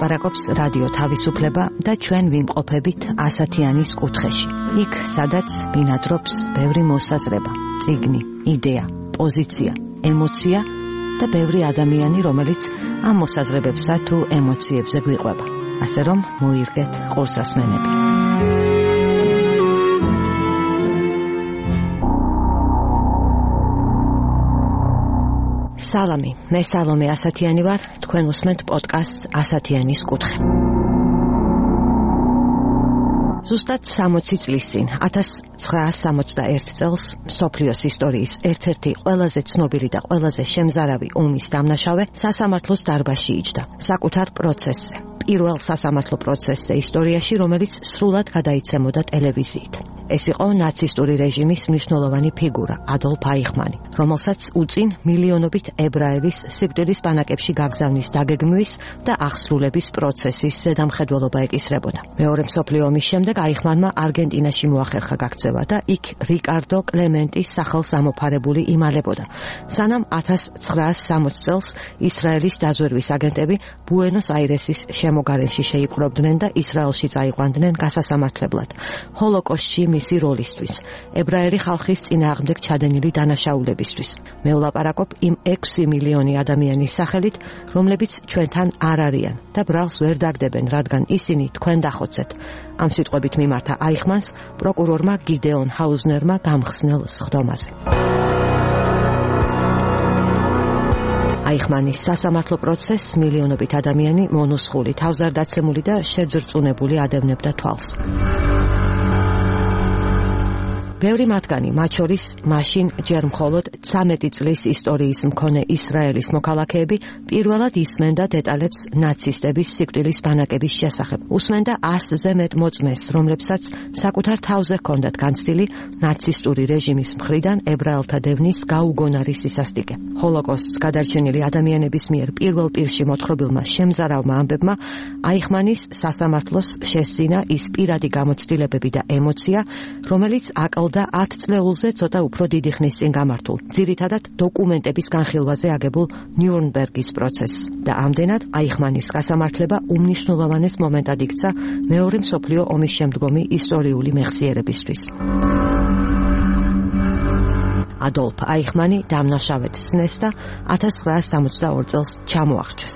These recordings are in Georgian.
ლაპარაკობს რადიო თავისუფლება და ჩვენ ვიმყოფებით ასათიანის კუთხეში. იქ, სადაც ბინადრობს ბევრი მოსაზრება, წიგნი, იდეა, პოზიცია, ემოცია და ბევრი ადამიანი, რომელიც ამ მოსაზრებებსა თუ ემოციებზე გვიყვება. ასე რომ მოირგეთ ყურსასმენები. სალამი, მე სალომე ასათიანი ვარ, თქვენ უსმენთ პოდკასტს ასათიანის კუთხე. ზუსტად 60 წლის წინ, 1961 წელს, მსოფლიოს ისტორიის ერთ-ერთი ყველაზე ცნობილი და ყველაზე შემზარავი ომის დამნაშავე სასამართლოს დარბაზში იჯდა, საკუთარ პროცესზე. პირველ სასამართლო პროცესზე ისტორიაში, რომელიც სრულად გადაიცემოდა ტელევიზიით. ეს იყო ნაცისტური რეჟიმის მნიშვნელოვანი ფიგურა, ადოლფ აიხმანი, რომელსაც უწინ მილიონობით ებრაელის სიკვდილის ბანაკებში გაგზავნის დაგეგმვის და აღსრულების პროცესის ზედამხედველობა ეკისრებოდა. მეორე მსოფლიო ომის შემდეგ აიხმანმა არგენტინაში მოახერხა გაქცევა და იქ რიკარდო კლემენტის სახელს ამოფარებული იმალებოდა. სანამ 1960 წელს ისრაელის დაზვერვის აგენტები ბუენოს-აირესის შემოგარენში შეიპყრობდნენ და ისრაელში წაიყვანდნენ გასასამართლებლად. ჰოლოკოსტში მისი როლისთვის, ებრაელი ხალხის წინააღმდეგ ჩადენილი დანაშაულებისთვის. მე ვლაპარაკობ იმ 6 მილიონი ადამიანის სახელით, რომლებიც ჩვენთან არ არიან და ბრალს ვერ დაგდებენ, რადგან ისინი თქვენ დახოცეთ. ამ სიტყვებით მიმართა აიხმანს პროკურორმა გიდეონ ჰაუზნერმა გამხსნელ სხდომაზე. აიხმანის სასამართლო პროცესს მილიონობით ადამიანი მონუსხული, თავზარდაცემული და შეძრწუნებული ადევნებდა თვალს. ბევრი მათგანი, მათ შორის მაშინ ჯერ მხოლოდ 13 წლის ისტორიის მქონე ისრაელის მოქალაქეები, პირველად ისმენდა დეტალებს ნაცისტების სიკვდილის ბანაკების შესახებ. უსმენდა 100-ზე მეტ მოწმეს, რომლებსაც საკუთარ თავზე ჰქონდათ განცდილი ნაცისტური რეჟიმის მხრიდან ებრაელთა დევნის გაუგონარი სისასტიკე. ჰოლოკოსტს გადარჩენილი ადამიანების მიერ პირველ პირში მოთხრობილმა შემზარავმა ამბებმა აიხმანის სასამართლოს შესძინა ის პირადი გამოცდილებები და ემოცია, რომელიც და 10 წლეულზე ცოტა უფრო დიდი ხნის წინ გამართულ, ძირითადად დოკუმენტების განხილვაზე აგებულ ნიურნბერგის პროცესს და ამდენად აიხმანის გასამართლება უმნიშვნელოვანეს მომენტად იქცა მეორე მსოფლიო ომის შემდგომი ისტორიული მეხსიერებისთვის. ადოლფ აიხმანი დამნაშავედ სცნეს და 1962 წელს ჩამოახრჩეს.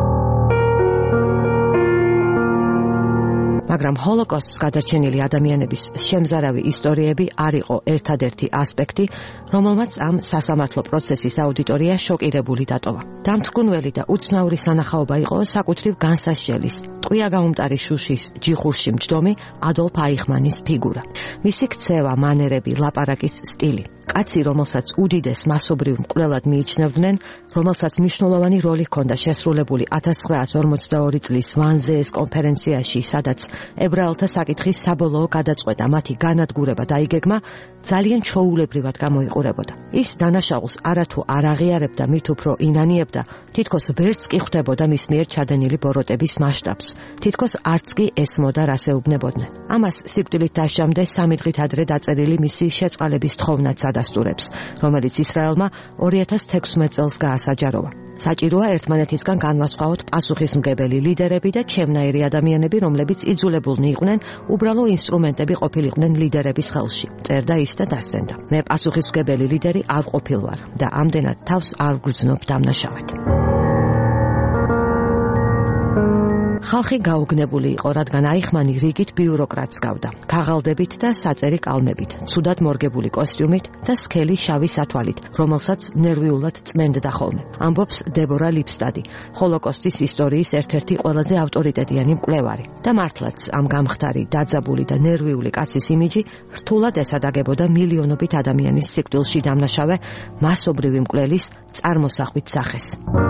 მაგრამ ჰოლოკოსტს გადარჩენილი ადამიანების შემზარავი ისტორიები არ იყო ერთადერთი ასპექტი, რომელმაც ამ სასამართლო პროცესის აუდიტორია შოკირებული დატოვა. დამთრგუნველი და უცნაური სანახაობა იყო საკუთრივ განსასჯელის, ტყვია გაუმტარი შუშის ჯიხურში მჯდომი ადოლფ აიხმანის ფიგურა. მისი ქცევა, მანერები, ლაპარაკის სტილი. კაცი, რომელსაც უდიდეს მასობრივ მკვლელად მიიჩნევდნენ, რომელსაც მნიშვნელოვანი როლი ჰქონდა შესრულებული 1942 წლის ვანზეეს კონფერენციაში, სადაც ებრაელთა საკითხის საბოლოო გადაწყვეტა, მათი განადგურება და იგეგმა ძალიან ჩვეულებრივად გამოიყურებოდა. ის დანაშაულს არათუ არ აღიარებდა, მით უფრო ინანიებდა, თითქოს ვერც კი ხვდებოდა მის მიერ ჩადენილი ბოროტების მასშტაბს, თითქოს არც კი ესმოდა რას ეუბნებოდნენ. ამას სიკვდილით დასჯამდე 3 დღით ადრე დაწერილი მისი შეწყალების თხოვნაც ადასტურებს, რომელიც ისრაელმა 2016 წელს გაასაჯაროვა. საჭიროა ერთმანეთისგან განვასხვაოთ პასუხისმგებელი ლიდერები და ჩემნაირი ადამიანები, რომლებიც იძულებულნი იყვნენ უბრალო ინსტრუმენტები ყოფილიყვნენ ლიდერების ხელში. წერდა ის და დასცენდა. მე პასუხისმგებელი ლიდერი არ ყოფილვარ და ამდენად თავს არ გვგრძნობ დამნაშავედ. ხალხი გაუგნებული იყო, რადგან აიხმანი რიგით ბიუროკრატს გავდა, ქაღალდებით და საწერი კალმებით, ცუდად მორგებული კოსტიუმით და სქელი შავი სათვალით, რომელსაც ნერვიულად წმენდდა ხოლმე. ამბობს დებორა ლიფსტადი, ჰოლოკოსტის ისტორიის ერთ-ერთი ყველაზე ავტორიტეტიანი მკვლევარი. და მართლაც ამ გამხდარი, დაძაბული და ნერვიული კაცის იმიჯი რთულად ესადაგებოდა მილიონობით ადამიანის სიკვდილში დამნაშავე მასობრივი მკვლელის წარმოსახვით სახეს.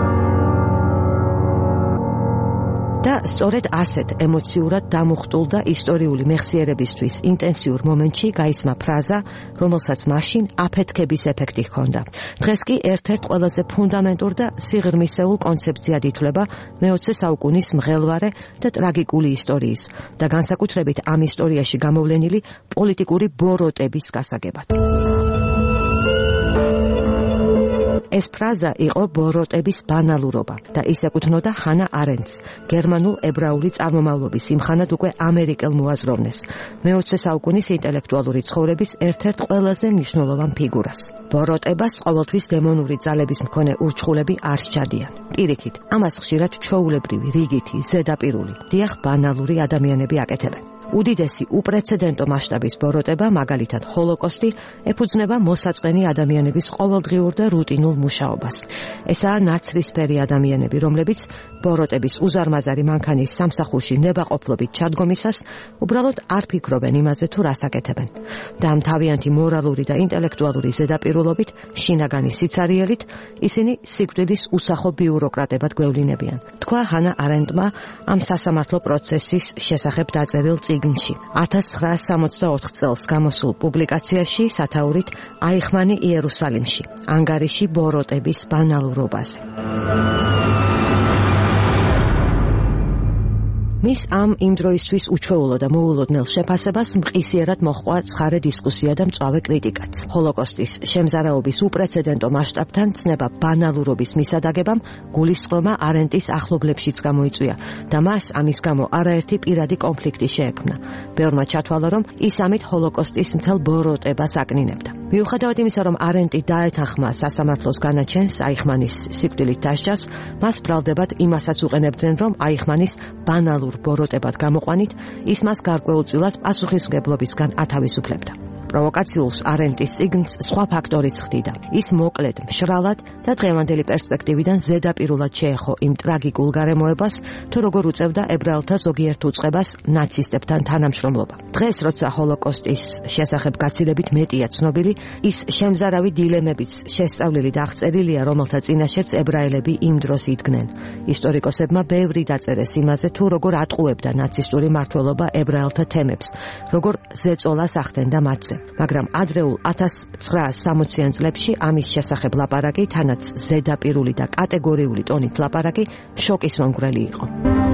და სწორედ ასეთ ემოციურად დამუხტულ და ისტორიული მეხსიერებისთვის ინტენსიურ მომენტში გაისმა ფრაზა, რომელსაც მაშინ აფეთქების ეფექტი ჰქონდა. დღეს კი ერთ-ერთ ყველაზე ფუნდამენტურ და სიღრმისეულ კონცეფციად ითვლება მე-20 საუკუნის მღელვარე და ტრაგიკული ისტორიის და განსაკუთრებით ამ ისტორიაში გამოვლენილი პოლიტიკური ბოროტების გასაგებად. ეს ფრაზა იყო ბოროტების ბანალურობა და ის ეკუთვნოდა ჰანა არენდს, გერმანულ-ებრაული წარმომავლობის იმხანად უკვე ამერიკელ მოაზროვნეს, მე-20 საუკუნის ინტელექტუალური ცხოვრების ერთ-ერთ ყველაზე მნიშვნელოვან ფიგურას. ბოროტებას ყოველთვის დემონური ძალების მქონე ურჩხულები არ სჯადიან. პირიქით, ამას ხშირად ჩვეულებრივი, რიგითი, ზედაპირული, დიახ, ბანალური ადამიანები აკეთებენ. უდიდესი უპრეცედენტო მასშტაბის ბოროტება, მაგალითად ჰოლოკოსტი, ეფუძნება მოსაწყენი ადამიანების ყოველდღიურ და რუტინულ მუშაობას. ესაა ნაცრისფერი ადამიანები, რომლებიც ბოროტების უზარმაზარი მანქანის სამსახურში ნებაყოფლობით ჩადგომისას უბრალოდ არ ფიქრობენ იმაზე, თუ რას აკეთებენ. და ამ თავიანთი მორალური და ინტელექტუალური ზედაპირულობით, შინაგანი სიცარიელით, ისინი სიკვდილის უსახო ბიუროკრატებად გვევლინებიან. თქვა ჰანა არენდმა ამ სასამართლო პროცესის შესახებ დაწერილ წიგნში 1964 წელს გამოსულ პუბლიკაციაში სათაურით აიხმანი იერუსალიმში, ანგარიში ბოროტების ბანალურობაზე. მის ამ იმ დროისთვის უჩვეულო და მოულოდნელ შეფასებას მყისიერად მოჰყვა ცხარე დისკუსია და მწვავე კრიტიკაც. ჰოლოკოსტის შემზარაობის უპრეცედენტო მასშტაბთან ცნება ბანალურობის მისადაგებამ გულისწყრომა არენტის ახლობლებშიც გამოიწვია და მას ამის გამო არაერთი პირადი კონფლიქტი შეექმნა. ბევრმა ჩათვალა, რომ ის ამით ჰოლოკოსტის მთელ ბოროტებას აკნინებდა. მიუხედავად იმისა, რომ არენტი დაეთანხმა სასამართლოს განაჩენს აიხმანის სიკვდილით დასჯას, მას ბრალდებად იმასაც უყენებდნენ, რომ აიხმანის ბანალურ ბოროტებად გამოყვანით, ის მას გარკვეულწილად პასუხისმგებლობისგან ათავისუფლებდა. პროვოკაციულს არენტის წიგნს სხვა ფაქტორიც ხდიდა. ის მოკლედ, მშრალად და დღევანდელი პერსპექტივიდან ზედაპირულად შეეხო იმ ტრაგიკულ გარემოებას, თუ როგორ უწევდა ებრაელთა ზოგიერთ უწყებას ნაცისტებთან თანამშრომლობა. დღეს, როცა ჰოლოკოსტის შესახებ გაცილებით მეტია ცნობილი, ის შემზარავი დილემებიც შესწავლილი და აღწერილია, რომელთა წინაშეც ებრაელები იმ დროს იდგნენ. ისტორიკოსებმა ბევრი დაწერეს იმაზე, თუ როგორ ატყუებდა ნაცისტური მმართველობა ებრაელთა თემებს, როგორ ზეწოლას ახდენდა მათზე. მაგრამ ადრეულ 1960-იან წლებში ამის შესახებ ლაპარაკი, თანაც ზედაპირული და კატეგორიული ტონით ლაპარაკი, შოკის მომგვრელი იყო.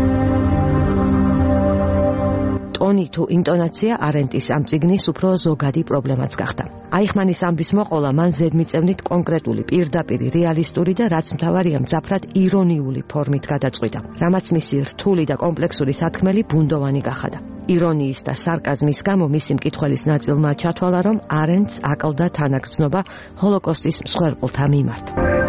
ტონი თუ ინტონაცია არენტის ამ წიგნის უფრო ზოგადი პრობლემაც გახდა. აიხმანის ამბის მოყოლა მან ზედმიწევნით კონკრეტული, პირდაპირი, რეალისტური და რაც მთავარია მძაფრად ირონიული ფორმით გადაწყვიტა, რამაც მისი რთული და კომპლექსური სათქმელი ბუნდოვანი გახადა. ირონიის და სარკაზმის გამო მისი მკითხველის ნაწილმა ჩათვალა, რომ არენტს აკლდა თანაგრძნობა ჰოლოკოსტის მსხვერპლთა მიმართ.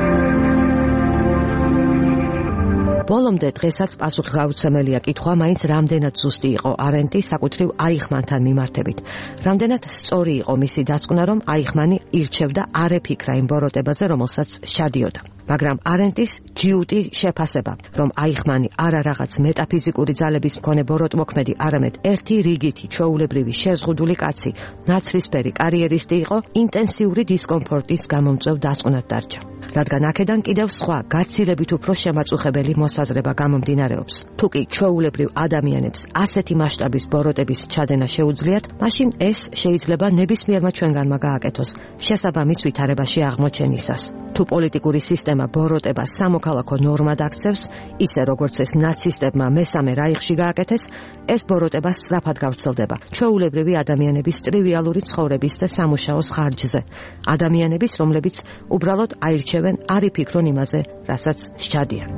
ბოლომდე დღესაც პასუხისმგებელია კითხვა, მაინც რამდენად ზუსტი იყო არენტი საკუთრივ აიხმანთან მიმართებით. რამდენად სწორი იყო მისი დასკვნა, რომ აიხმანი ირჩევდა არ ეფიქრა იმ ბოროტებაზე, რომელსაც შადიოდა. მაგრამ არენტის ჯიუტი შეფასება, რომ აიხმანი არა რაღაც მეტაფიზიკური ძალების მქონე ბოროტმოქმედი, არამედ ერთი რიგითი ჩვეულებრივი შეზღუდული კაცი, ნაცრისფერი კარიერისტი იყო, ინტენსიური დისკომფორტის გამომწვევ დასკვნად დარჩა. რადგან აქედან კიდევ სხვა გაცილებით უფრო შემაწუხებელი მოსაზრება გამომდინარეობს. თუ კი ჩვეულებრივ ადამიანებს ასეთი მასშტაბის ბოროტების ჩადენა შეუძლიათ, მაშინ ეს შეიძლება ნებისმიერმა ჩვენგანმა გააკეთოს შესაბამის ვითარებაში აღმოჩენისას. თუ პოლიტიკური სისტემა ბოროტებას სამოქალაქო ნორმად აქცევს, ისე როგორც ეს ნაცისტებმა მესამე რაიხში გააკეთეს, ეს ბოროტება სწრაფად გავრცელდება ჩვეულებრივი ადამიანების ტრივიალური ცხოვრების და სამუშაოს ხარჯზე. ადამიანების, რომლებიც უბრალოდ აირჩევენ, არ იფიქრონ იმაზე, რასაც სჯადიან.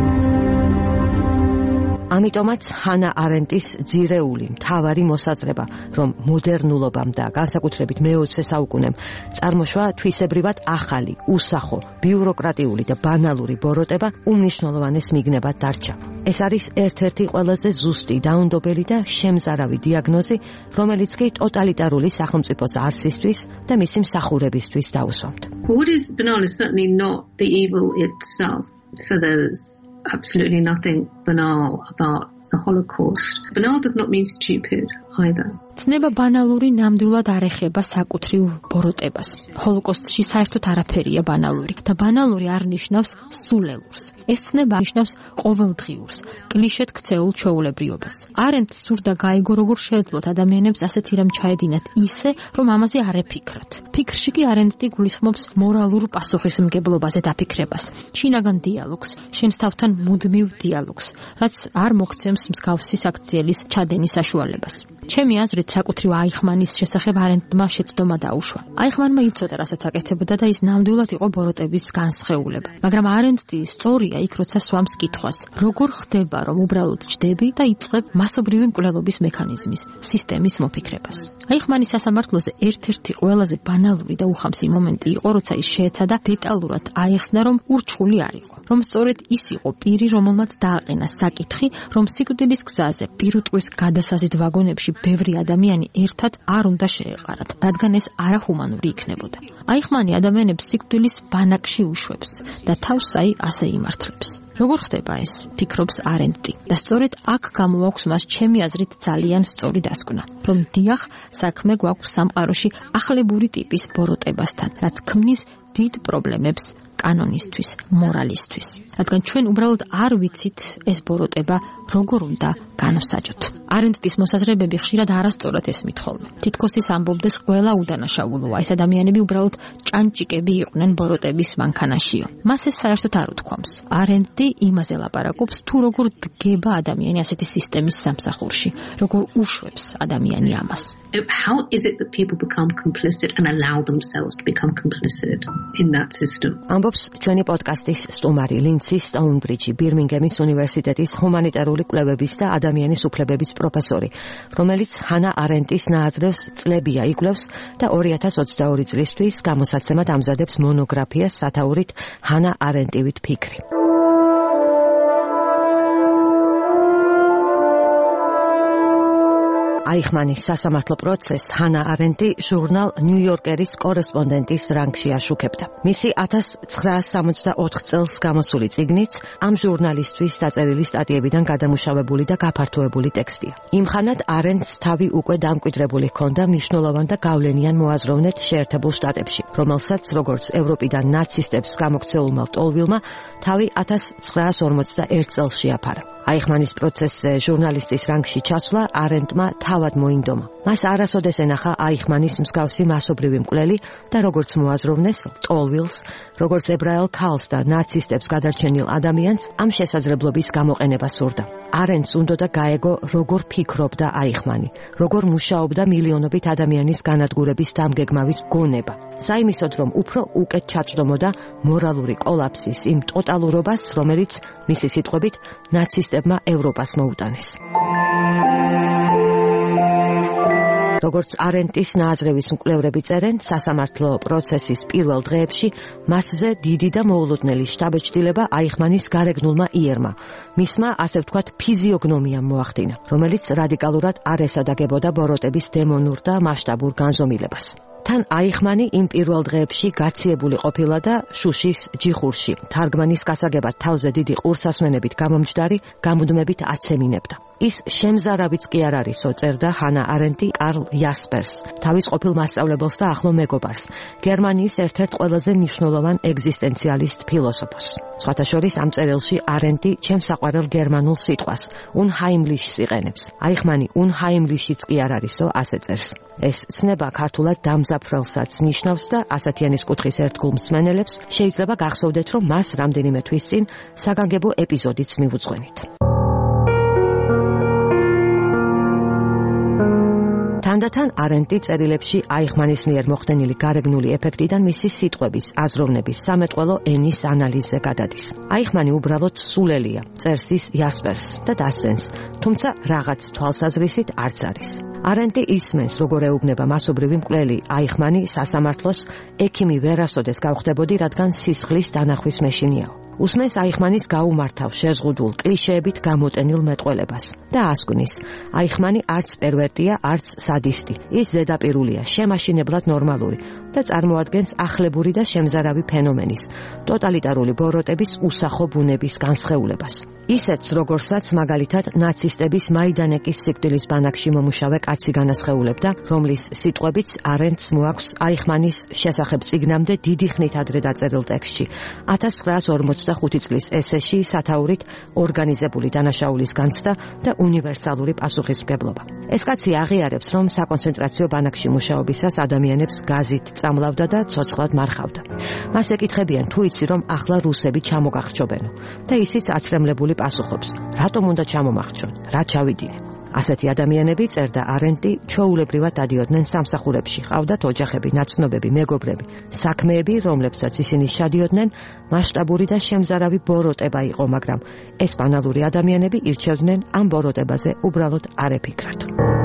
ამიტომაც ჰანა არენტის ძირეული მთავარი მოსაზრება, რომ მოდერნულობამ და განსაკუთრებით მე-20 საუკუნემ წარმოშვა თვისებრივად ახალი, უსახო, ბიუროკრატიული და ბანალური ბოროტება უმნიშვნელოვანეს მიგნებად დარჩა. ეს არის ერთ-ერთი ყველაზე ზუსტი, დაუნდობელი და შემზარავი დიაგნოზი, რომელიც კი ტოტალიტარული სახელმწიფოს არსისთვის და მისი მსახურებისთვის დაუსვამთ. What is banal is certainly not the evil itself. So there's absolutely nothing banal about the Holocaust. Banal does not mean stupid either. ცნება ბანალური ნამდვილად არ ეხება საკუთრივ ბოროტებას. ჰოლოკოსტში საერთოდ არაფერია ბანალური და ბანალური არ ნიშნავს სულელურს. ეს ცნება ნიშნავს ყოველდღიურს, კლიშედ ქცეულ ჩვეულებრივობას. არენტს სურდა გაიგო, როგორ შეეძლოთ ადამიანებს ასეთი რამ ჩაედინათ ისე, რომ ამაზე არ ეფიქრათ. ფიქრში კი არენტი გულისხმობს მორალურ პასუხისმგებლობაზე დაფიქრებას, შინაგან დიალოგს, შენს თავთან მუდმივ დიალოგს, რაც არ მოგცემს მსგავსი საქციელის ჩადენის საშუალებას. ჩემი აზრით, საკუთრივ აიხმანის შესახებ არენდმა შეცდომა დაუშვა. აიხმანმა იცოდა, რასაც აკეთებდა და ის ნამდვილად იყო ბოროტების განსხეულება. მაგრამ არენდი სწორია იქ, როცა სვამს კითხვას, როგორ ხდება, რომ უბრალოდ ჯდები და იწყებ მასობრივი მკვლელობის მექანიზმის, სისტემის მოფიქრებას. აიხმანის სასამართლოზე ერთ-ერთი ყველაზე ბანალური და უხამსი მომენტი იყო, როცა ის შეეცადა დეტალურად აეხსნა, რომ ურჩხული არ იყო, რომ სწორედ ის იყო პირი, რომელმაც დააყენა საკითხი, რომ სიკვდილის გზაზე პირუტყვის გადასაზიდ ვაგონებში ბევრი ადამიანი ერთად არ უნდა შეეყარათ, რადგან ეს არახუმანური იქნებოდა. აიხმანი ადამიანებს სიკვდილის ბანაკში უშვებს და თავს ასე იმართლებს. როგორ ხდება ეს? ფიქრობს არენდი. და სწორედ აქ გამოაქვს მას ჩემი აზრით ძალიან სწორი დასკვნა, რომ დიახ, საქმე გვაქვს სამყაროში ახლებური ტიპის ბოროტებასთან, რაც ქმნის დიდ პრობლემებს კანონისთვის, მორალისთვის. რადგან ჩვენ უბრალოდ არ ვიცით ეს ბოროტება როგორ უნდა განვსაჯოთ. არენდის მოსაზრებები ხშირად არასწორად ესმით ხოლმე. თითქოს ის ამბობდეს ყველა უდანაშაულოა, ეს ადამიანები უბრალოდ ჭანჭიკები იყვნენ ბოროტების მანქანაშიო. მას ეს საერთოდ არ უთქვამს. არენდი იმაზე ლაპარაკობს, თუ როგორ დგება ადამიანი ასეთი სისტემის სამსახურში, როგორ უშვებს ადამიანი ამას. How is it that people become complicit and allow themselves to become complicit in that system? ამბობს ჩვენი პოდკასტის სტუმარი ლინდსი სტოუნბრიჯი, ბირმინგემის უნივერსიტეტის ჰუმანიტარული კვლევების და ადამიანის უფლებების პროფესორი, რომელიც ჰანა არენდის ნააზრევს წლებია იკვლევს და 2022 წლისთვის გამოსაცემად ამზადებს მონოგრაფიას სათაურით ჰანა არენდივით ფიქრი. აიხმანის სასამართლო პროცესს ჰანა არენდი ჟურნალ ნიუ-იორკერის კორესპონდენტის რანგში აშუქებდა. მისი 1964 წელს გამოსული წიგნიც ამ ჟურნალისტვის დაწერილი სტატიებიდან გადამუშავებული და გაფართოებული ტექსტია. იმხანად არენდს თავი უკვე დამკვიდრებული ჰქონდა მნიშვნელოვან და გავლენიან მოაზროვნედ შეერთებულ შტატებში, რომელსაც როგორც ევროპიდან ნაცისტებს გამოქცეულმა ლტოლვილმა თავი 1941 წელს შეაფარა. აიხმანის პროცესზე ჟურნალისტის რანგში ჩასვლა არენდმა თავად მოინდომა. მას არასოდეს ენახა აიხმანის მსგავსი მასობრივი მკვლელი და როგორც მოაზროვნეს ლტოლვილს, როგორც ებრაელ ქალს და ნაცისტებს გადარჩენილ ადამიანს ამ შესაძლებლობის გამოყენება სურდა. არენდს უნდოდა გაეგო, როგორ ფიქრობდა აიხმანი, როგორ მუშაობდა მილიონობით ადამიანის განადგურების დამგეგმავის გონება. საიმისოდ, რომ უფრო უკეთ ჩაჭდომოდა მორალური კოლაფსის იმ ტოტალურობას, რომელიც მისი სიტყვებით ნაცისტებმა ევროპას მოუტანეს. როგორც არენდის ნააზრევის მკვლევრები წერენ, სასამართლო პროცესის პირველ დღეებში მასზე დიდი და მოულოდნელი შთაბეჭდილება აიხმანის გარეგნულმა იერმა, მისმა ასე ვთქვათ ფიზიოგნომიამ მოახდინა, რომელიც რადიკალურად არ ესადაგებოდა ბოროტების დემონურ და მასშტაბურ განზომილებას. თან აიხმანი იმ პირველ დღეებში გაციებული ყოფილა და შუშის ჯიხურში თარგმანის გასაგებად თავზე დიდი ყურსასმენებით გამომჯდარი გამუდმებით აცემინებდა. ის შემზარავიც კი არ არისო, წერდა ჰანა არენდი კარლ იასპერს, თავის ყოფილ მასწავლებელს და ახლო მეგობარს, გერმანიის ერთ-ერთ ყველაზე მნიშვნელოვან ეგზისტენციალისტ ფილოსოფოსს. სხვათა შორის ამ წერილში არენდი ჩემს საყვარელ გერმანულ სიტყვას unheimlichs იყენებს. აიხმანი unheimlichიც კი არ არისო, ასე წერს. ეს ცნება ქართულად დამზაფრელსაც ნიშნავს და ასათიანის კუთხის ერთგულ მსმენელებს შეიძლება გახსოვდეთ, რომ მას რამდენიმე თვის წინ საგანგებო ეპიზოდიც მივუძღვენით. თანდათან არენდი წერილებში აიხმანის მიერ მოხდენილი გარეგნული ეფექტიდან მისი სიტყვების, აზროვნების, სამეტყველო ენის ანალიზზე გადადის. აიხმანი უბრალოდ სულელია, წერს ის იასპერს და დასვენს, თუმცა რაღაც თვალსაზრისით არც არის. არენდი ისმენს, როგორ ეუბნება მასობრივი მკვლელი აიხმანი სასამართლოს ექიმი ვერასოდეს გავხდებოდი, რადგან სისხლის დანახვის მეშინიაო. უსმენს აიხმანის გაუმართავ შეზღუდულ კლიშეებით გამოტენილ მეტყველებას და ასკვნის, აიხმანი არც პერვერტია, არც სადისტი. ის ზედაპირულია, შემაშინებლად ნორმალური და წარმოადგენს ახლებური და შემზარავი ფენომენის, ტოტალიტარული ბოროტების უსახო ბუნების განსხეულებას. ისეთს, როგორსაც მაგალითად ნაცისტების მაიდანეკის სიკვდილის ბანაკში მომუშავე კაცი განასხეულებდა, რომლის სიტყვებიც არენდს მოაქვს აიხმანის შესახებ წიგნამდე დიდი ხნით ადრე დაწერილ ტექსტში 1945 წლის ესეში სათაურით ორგანიზებული დანაშაულის განცდა და უნივერსალური პასუხისმგებლობა. ეს კაცი აღიარებს, რომ საკონცენტრაციო ბანაკში მუშაობისას ადამიანებს გაზით წამლავდა და ცოცხლად მარხავდა. მას ეკითხებიან, თუ იცი, რომ ახლა რუსები ჩამოგახჩობენო და ისიც აცრემლებული პასუხობს, რატომ უნდა ჩამომახჩონ, რა ჩავიდინე. ასეთი ადამიანები, წერდა არენტი, ჩვეულებრივად დადიოდნენ სამსახურებში, ყავდათ ოჯახები, ნაცნობები, მეგობრები, საქმეები, რომლებსაც ისინი შადიოდნენ, მასშტაბური და შემზარავი ბოროტება იყო, მაგრამ ეს ბანალური ადამიანები ირჩევდნენ ამ ბოროტებაზე უბრალოდ არ ეფიქრათ.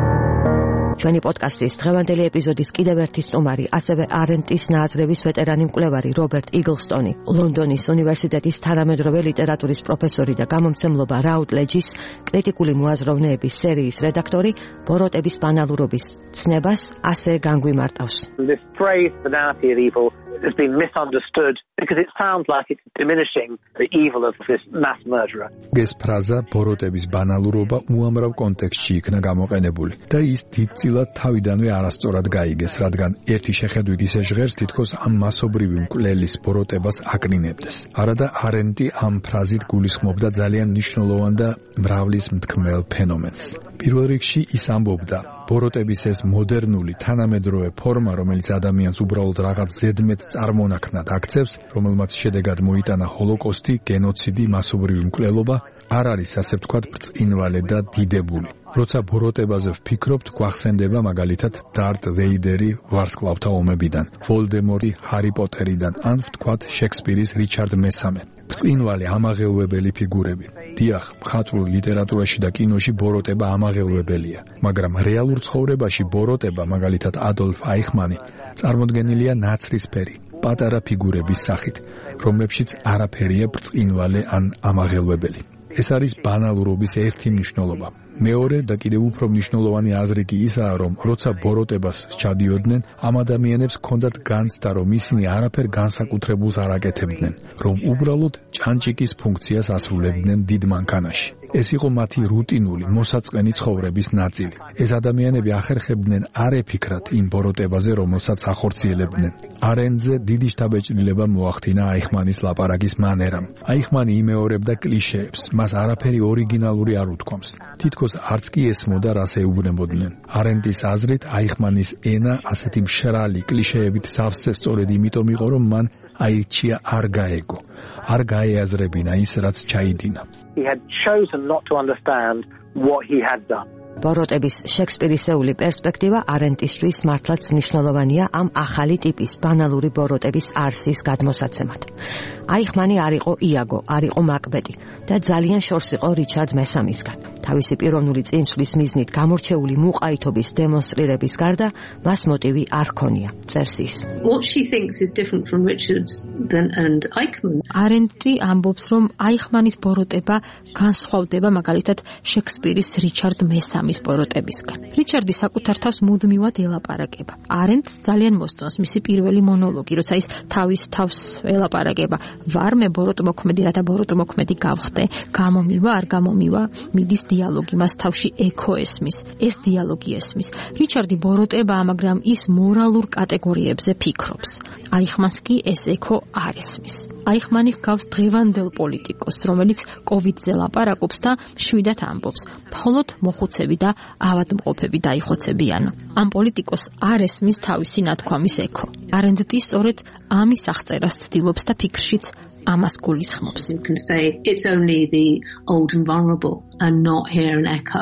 ჩვენი პოდკასტის დღევანდელი ეპიზოდის კიდევ ერთი სტუმარი, ასევე არენტის ნააზრევის ვეტერანი მკვლევარი რობერტ იგლსტონი, ლონდონის უნივერსიტეტის თანამედროვე ლიტერატურის პროფესორი და გამომცემლობა რაუტლეჯის კრიტიკული მოაზროვნეების სერიის რედაქტორი, ბოროტების ბანალურობის ცნებას ასე განგვიმარტავს. This phrase, banality of evil, has been misunderstood because it sounds like it's diminishing the evil of this mass murderer. ეს ფრაზა ბოროტების ბანალურობა უამრავ კონტექსტში იქნა გამოყენებული და ის დიდწილად თავიდანვე არასწორად გაიგეს, რადგან ერთი შეხედვით ისე ჟღერს, თითქოს ამ მასობრივი მკვლელის ბოროტებას აკნინებდეს. არადა არენტი ამ ფრაზით გულისხმობდა ძალიან მნიშვნელოვან და მრავლის მთქმელ ფენომენს. პირველ რიგში ის ამბობდა, ბოროტების ეს მოდერნული თანამედროვე ფორმა, რომელიც ადამიანს უბრალოდ რაღაც ზედმეტ წარმონაქმნად აქცევს, რომელმაც შედეგად მოიტანა ჰოლოკოსტი, გენოციდი, მასობრივი მკვლელობა, არ არის ასე ვთქვათ ბრწყინვალე და დიდებული. როცა ბოროტებაზე ვფიქრობთ, გვახსენდება მაგალითად დარტ ვეიდერი ვარსკვლავთა ომებიდან, ვოლდემორი ჰარი პოტერიდან, ან ვთქვათ შექსპირის რიჩარდ მესამე. ბრწყინვალე ამაღელვებელი ფიგურები. დიახ, მხატვრულ ლიტერატურაში და კინოში ბოროტება ამაღელვებელია, მაგრამ რეალურ ცხოვრებაში ბოროტება, მაგალითად ადოლფ აიხმანი, წარმოდგენილია ნაცრისფერი, პატარა ფიგურების სახით, რომლებშიც არაფერია ბრწყინვალე ან ამაღელვებელი. ეს არის ბანალურობის ერთი მნიშვნელობა. მეორე და კიდევ უფრო მნიშვნელოვანი აზრი კი ისაა, რომ როცა ბოროტებას ჩადიოდნენ, ამ ადამიანებს ჰქონდათ განცდა, რომ ისინი არაფერ განსაკუთრებულს არ აკეთებდნენ, რომ უბრალოდ ჭანჭიკის ფუნქციას ასრულებდნენ დიდ მანქანაში. ეს იყო მათი რუტინული, მოსაწყენი ცხოვრების ნაწილი. ეს ადამიანები ახერხებდნენ არ ეფიქრათ იმ ბოროტებაზე, რომელსაც ახორციელებდნენ. არენდზე დიდი შთაბეჭდილება მოახდინა აიხმანის ლაპარაკის მანერამ. აიხმანი იმეორებდა კლიშეებს, მას არაფერი ორიგინალური არ უთქვამს. თითქოს არც კი ესმოდა, რას ეუბნებოდნენ. არენტის აზრით, აიხმანის ენა ასეთი მშრალი კლიშეებით სავსე სწორედ იმიტომ იყო, რომ მან აირჩია არ გაეგო, არ გაეაზრებინა ის, რაც ჩაიდინა. He had chosen not to understand what he had done. ბოროტების შექსპირისეული პერსპექტივა არენტისთვის მართლაც მნიშვნელოვანია ამ ახალი ტიპის ბანალური ბოროტების არსის გადმოსაცემად. აიხმანი არ იყო იაგო, არ იყო მაკბეტი და ძალიან შორს იყო რიჩარდ მესამისგან. თავისი პიროვნული წინსვლის მიზნით გამორჩეული მუყაითობის დემონსტრირების გარდა მას მოტივი არ ჰქონია, წერს ის. What she thinks is different from Richard and Eichmann. არენტი ამბობს, რომ აიხმანის ბოროტება განსხვავდება მაგალითად შექსპირის რიჩარდ მესამის ბოროტებისგან. რიჩარდი საკუთარ თავს მუდმივად ელაპარაკება. არენტს ძალიან მოსწონს მისი პირველი მონოლოგი, როცა ის თავის თავს ელაპარაკება. ვარ მე ბოროტმოქმედი, რათა ბოროტმოქმედი გავხდე, გამომივა, არ გამომივა, მიდის დიალოგი, მას თავში ექო ესმის, ეს დიალოგი ესმის. რიჩარდი ბოროტებაა, მაგრამ ის მორალურ კატეგორიებზე ფიქრობს. აიხმანს კი ეს ექო არ ესმის. აიხმანი ჰგავს დღევანდელ პოლიტიკოს, რომელიც კოვიდზე ლაპარაკობს და მშვიდად ამბობს, მხოლოდ მოხუცები და ავადმყოფები დაიხოცებიან. ამ პოლიტიკოს არ ესმის თავისი ნათქვამის ექო. არენტი სწორედ ამის აღწერას ცდილობს და ფიქრშიც ამას გულისხმობს. You can say it's only the old and vulnerable and not hear an echo.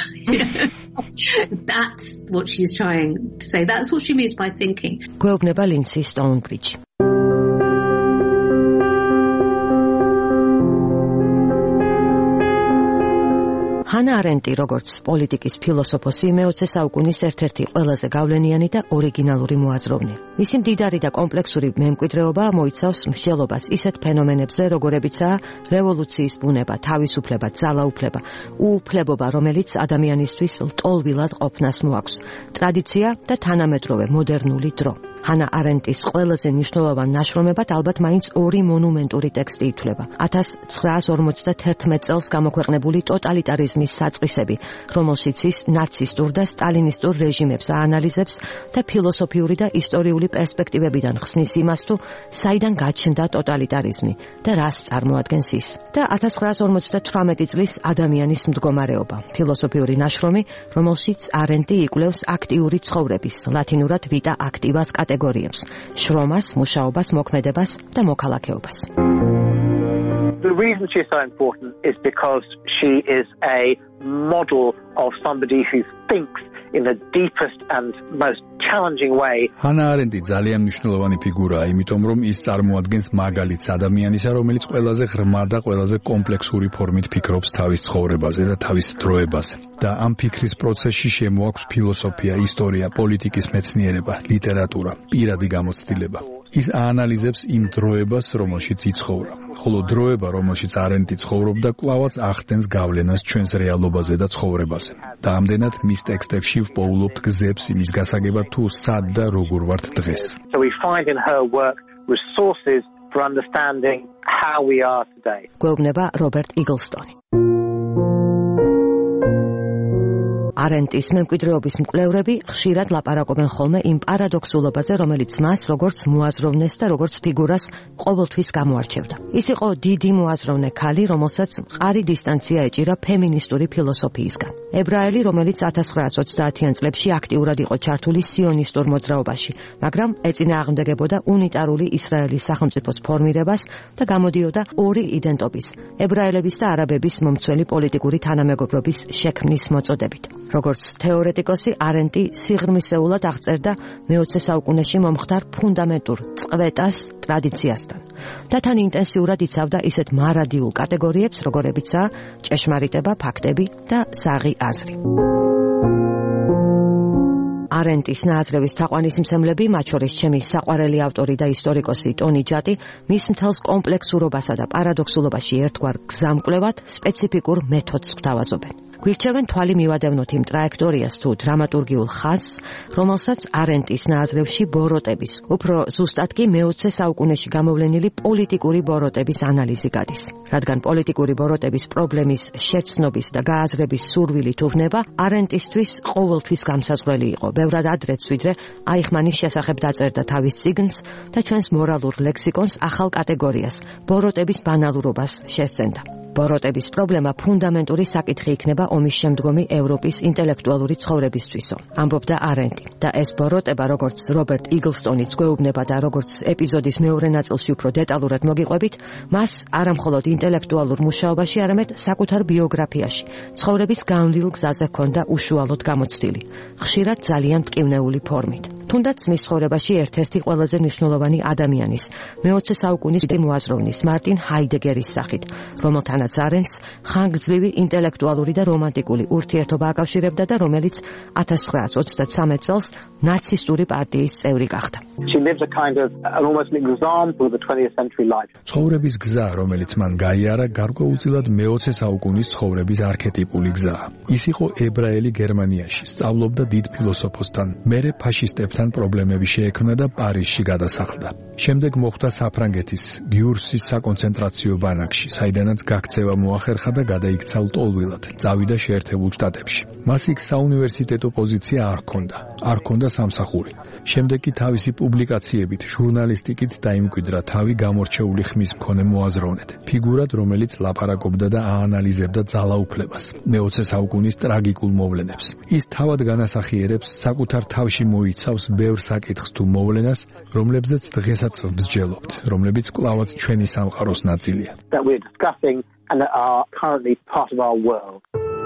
That's what she's trying to say. That's what she means by thinking. გვეუბნება ლინსი სტოუნბრიჯი. ჰანა არენტი, როგორც პოლიტიკის ფილოსოფოსი, მე-20 საუკუნის ერთ-ერთი ყველაზე გავლენიანი და ორიგინალური მოაზროვნეა. მისი მდიდარი და კომპლექსური მემკვიდრეობა მოიცავს მსჯელობას ისეთ ფენომენებზე, როგორებიცაა რევოლუციის ბუნება, თავისუფლება, ძალაუფლება, უუფლებობა, რომელიც ადამიანისთვის ლტოლვილად ყოფნას მოაქვს, ტრადიცია და თანამედროვე მოდერნული დრო. ჰანა არენტის ყველაზე მნიშვნელოვან ნაშრომებად ალბათ მაინც ორი მონუმენტური ტექსტი ითვლება. 1951 წელს გამოქვეყნებული ტოტალიტარიზმის საწყისები, რომელშიც ის ნაცისტურ და სტალინისტურ რეჟიმებს აანალიზებს და ფილოსოფიური და ისტორიული პერსპექტივებიდან ხსნის იმას, თუ საიდან გაჩნდა ტოტალიტარიზმი და რას წარმოადგენს ის. და 1958 წლის ადამიანის მდგომარეობა, ფილოსოფიური ნაშრომი, რომელშიც არენტი იკვლევს აქტიური ცხოვრების, ლათინურად vita activas კატეგორიებს, შრომას, მუშაობას, მოქმედებას და მოქალაქეობას. The The reason she's so important is because she is a model of somebody who thinks in the deepest and most challenging way. Hannah Arendt ძალიან მნიშვნელოვანი ფიგურაა, იმიტომ რომ ის წარმოადგენს მაგალითს ადამიანისა, რომელიც ყველაზე ღრმა და ყველაზე კომპლექსური ფორმით ფიქრობს თავის ცხოვრებაზე და თავის დროებაზე. და ამ ფიქრის პროცესში შემოაქვს ფილოსოფია, ისტორია, პოლიტიკის მეცნიერება, ლიტერატურა, პირადი გამოცდილება. ის აანალიზებს იმ დროებას, რომელშიც იცხოვრა. ხოლო დროება, რომელშიც არენტი ცხოვრობდა, კვლავაც ახდენს გავლენას ჩვენს რეალობაზე და ცხოვრებაზე. და ამდენად მის ტექსტებში ვპოულობთ გზებს იმის გასაგებად, თუ სად და როგორ ვართ დღეს. So we find in her work resources for understanding how we are today. გვეუბნება რობერტ იგლსტონი. არენტის მემკვიდრეობის მკვლევრები ხშირად ლაპარაკობენ ხოლმე იმ პარადოქსულობაზე, რომელიც მას როგორც მოაზროვნეს და როგორც ფიგურას ყოველთვის გამოარჩევდა. ის იყო დიდი მოაზროვნე ქალი, რომელსაც მყარი დისტანცია ეჭირა ფემინისტური ფილოსოფიისგან. ებრაელი, რომელიც 1930-იან წლებში აქტიურად იყო ჩართული სიონისტურ მოძრაობაში, მაგრამ ეწინააღმდეგებოდა უნიტარული ისრაელის სახელმწიფოს ფორმირებას და გამოდიოდა ორი იდენტობის, ებრაელების და არაბების მომცველი პოლიტიკური თანამეგობრობის შექმნის მოწოდებით. როგორც თეორეტიკოსი, არენტი სიღრმისეულად აღწერდა მე-20 საუკუნეში მომხდარ ფუნდამენტურ წყვეტას ტრადიციასთან და თან ინტენსიურად იცავდა ისეთ მარადიულ კატეგორიებს, როგორებიცაა ჭეშმარიტება, ფაქტები და საღი აზრი. არენტის ნააზრევის თაყვანისმცემლები, მათ შორის ჩემი საყვარელი ავტორი და ისტორიკოსი ტონი ჯატი, მის მთელს კომპლექსურობასა და პარადოქსულობაში ერთგვარ გზამკვლევად სპეციფიკურ მეთოდს გვთავაზობენ. გვირჩევენ თვალი მივადევნოთ იმ ტრაექტორიას თუ დრამატურგიულ ხაზს, რომელსაც არენტის ნააზრევში ბოროტების, უფრო ზუსტად კი მე-20 საუკუნეში გამოვლენილი პოლიტიკური ბოროტების ანალიზი გადის. რადგან პოლიტიკური ბოროტების პრობლემის შეცნობის და გააზრების სურვილი თურნება არენტისთვის ყოველთვის გამსაზღვრელი იყო. ბევრად ადრეც ვიდრე აიხმანის შესახებ დაწერდა თავის წიგნს და ჩვენს მორალურ ლექსიკონს ახალ კატეგორიას, ბოროტების ბანალურობას შესცენდა. ბოროტების პრობლემა ფუნდამენტური საკითხი იქნება ომის შემდგომი ევროპის ინტელექტუალური ცხოვრებისთვისო, ამბობდა არენტი. და ეს ბოროტება, როგორც რობერტ იგლსტონიც გვეუბნება და როგორც ეპიზოდის მეორე ნაწილში უფრო დეტალურად მოგიყვებით, მას არამხოლოდ ინტელექტუალურ მუშაობაში, არამედ საკუთარ ბიოგრაფიაში, ცხოვრების გავლილ გზაზე ჰქონდა უშუალოდ გამოცდილი, ხშირად ძალიან მტკივნეული ფორმით. თუნდაც მის ცხოვრებაში ერთ-ერთი ყველაზე მნიშვნელოვანი ადამიანის, მე-20 საუკუნის მოაზროვნის მარტინ ჰაიდეგერის სახით, რომელთანაც არენტს ხანგრძლივი ინტელექტუალური და რომანტიკული ურთიერთობა აკავშირებდა და რომელიც 1933 წელს ნაცისტური პარტიის წევრი გახდა. She lives a kind of almost an example of the 20th century life. ცხოვრების გზა, რომელიც მან გაიარა, გარკვეულწილად მე-20 საუკუნის ცხოვრების არქეტიპული გზაა. ის იყო ებრაელი გერმანიაში, სწავლობდა დიდ ფილოსოფოსთან, მერე ფაშისტებთან პრობლემები შეექმნა და პარიზში გადასახლდა. შემდეგ მოხვდა საფრანგეთის გიურსის საკონცენტრაციო ბანაკში, საიდანაც გაქცევა მოახერხა და გადაიქცა ლტოლვილად, წავიდა შეერთებულ შტატებში. მას იქ საუნივერსიტეტო პოზიცია არ ჰქონდა სამსახური. შემდეგ კი თავისი პუბლიკაციებით, ჟურნალისტიკით დაიმკვიდრა თავი გამორჩეული ხმის მქონე მოაზროვნედ, ფიგურად, რომელიც ლაპარაკობდა და აანალიზებდა ძალაუფლებას, მე-20 საუკუნის ტრაგიკულ მოვლენებს. ის თავად განასახიერებს, საკუთარ თავში მოიცავს ბევრ საკითხს თუ მოვლენას, რომლებზეც დღესაც ვსჯელობთ, რომლებიც კვლავაც ჩვენი სამყაროს ნაწილია. That we're discussing and that are currently part of our world.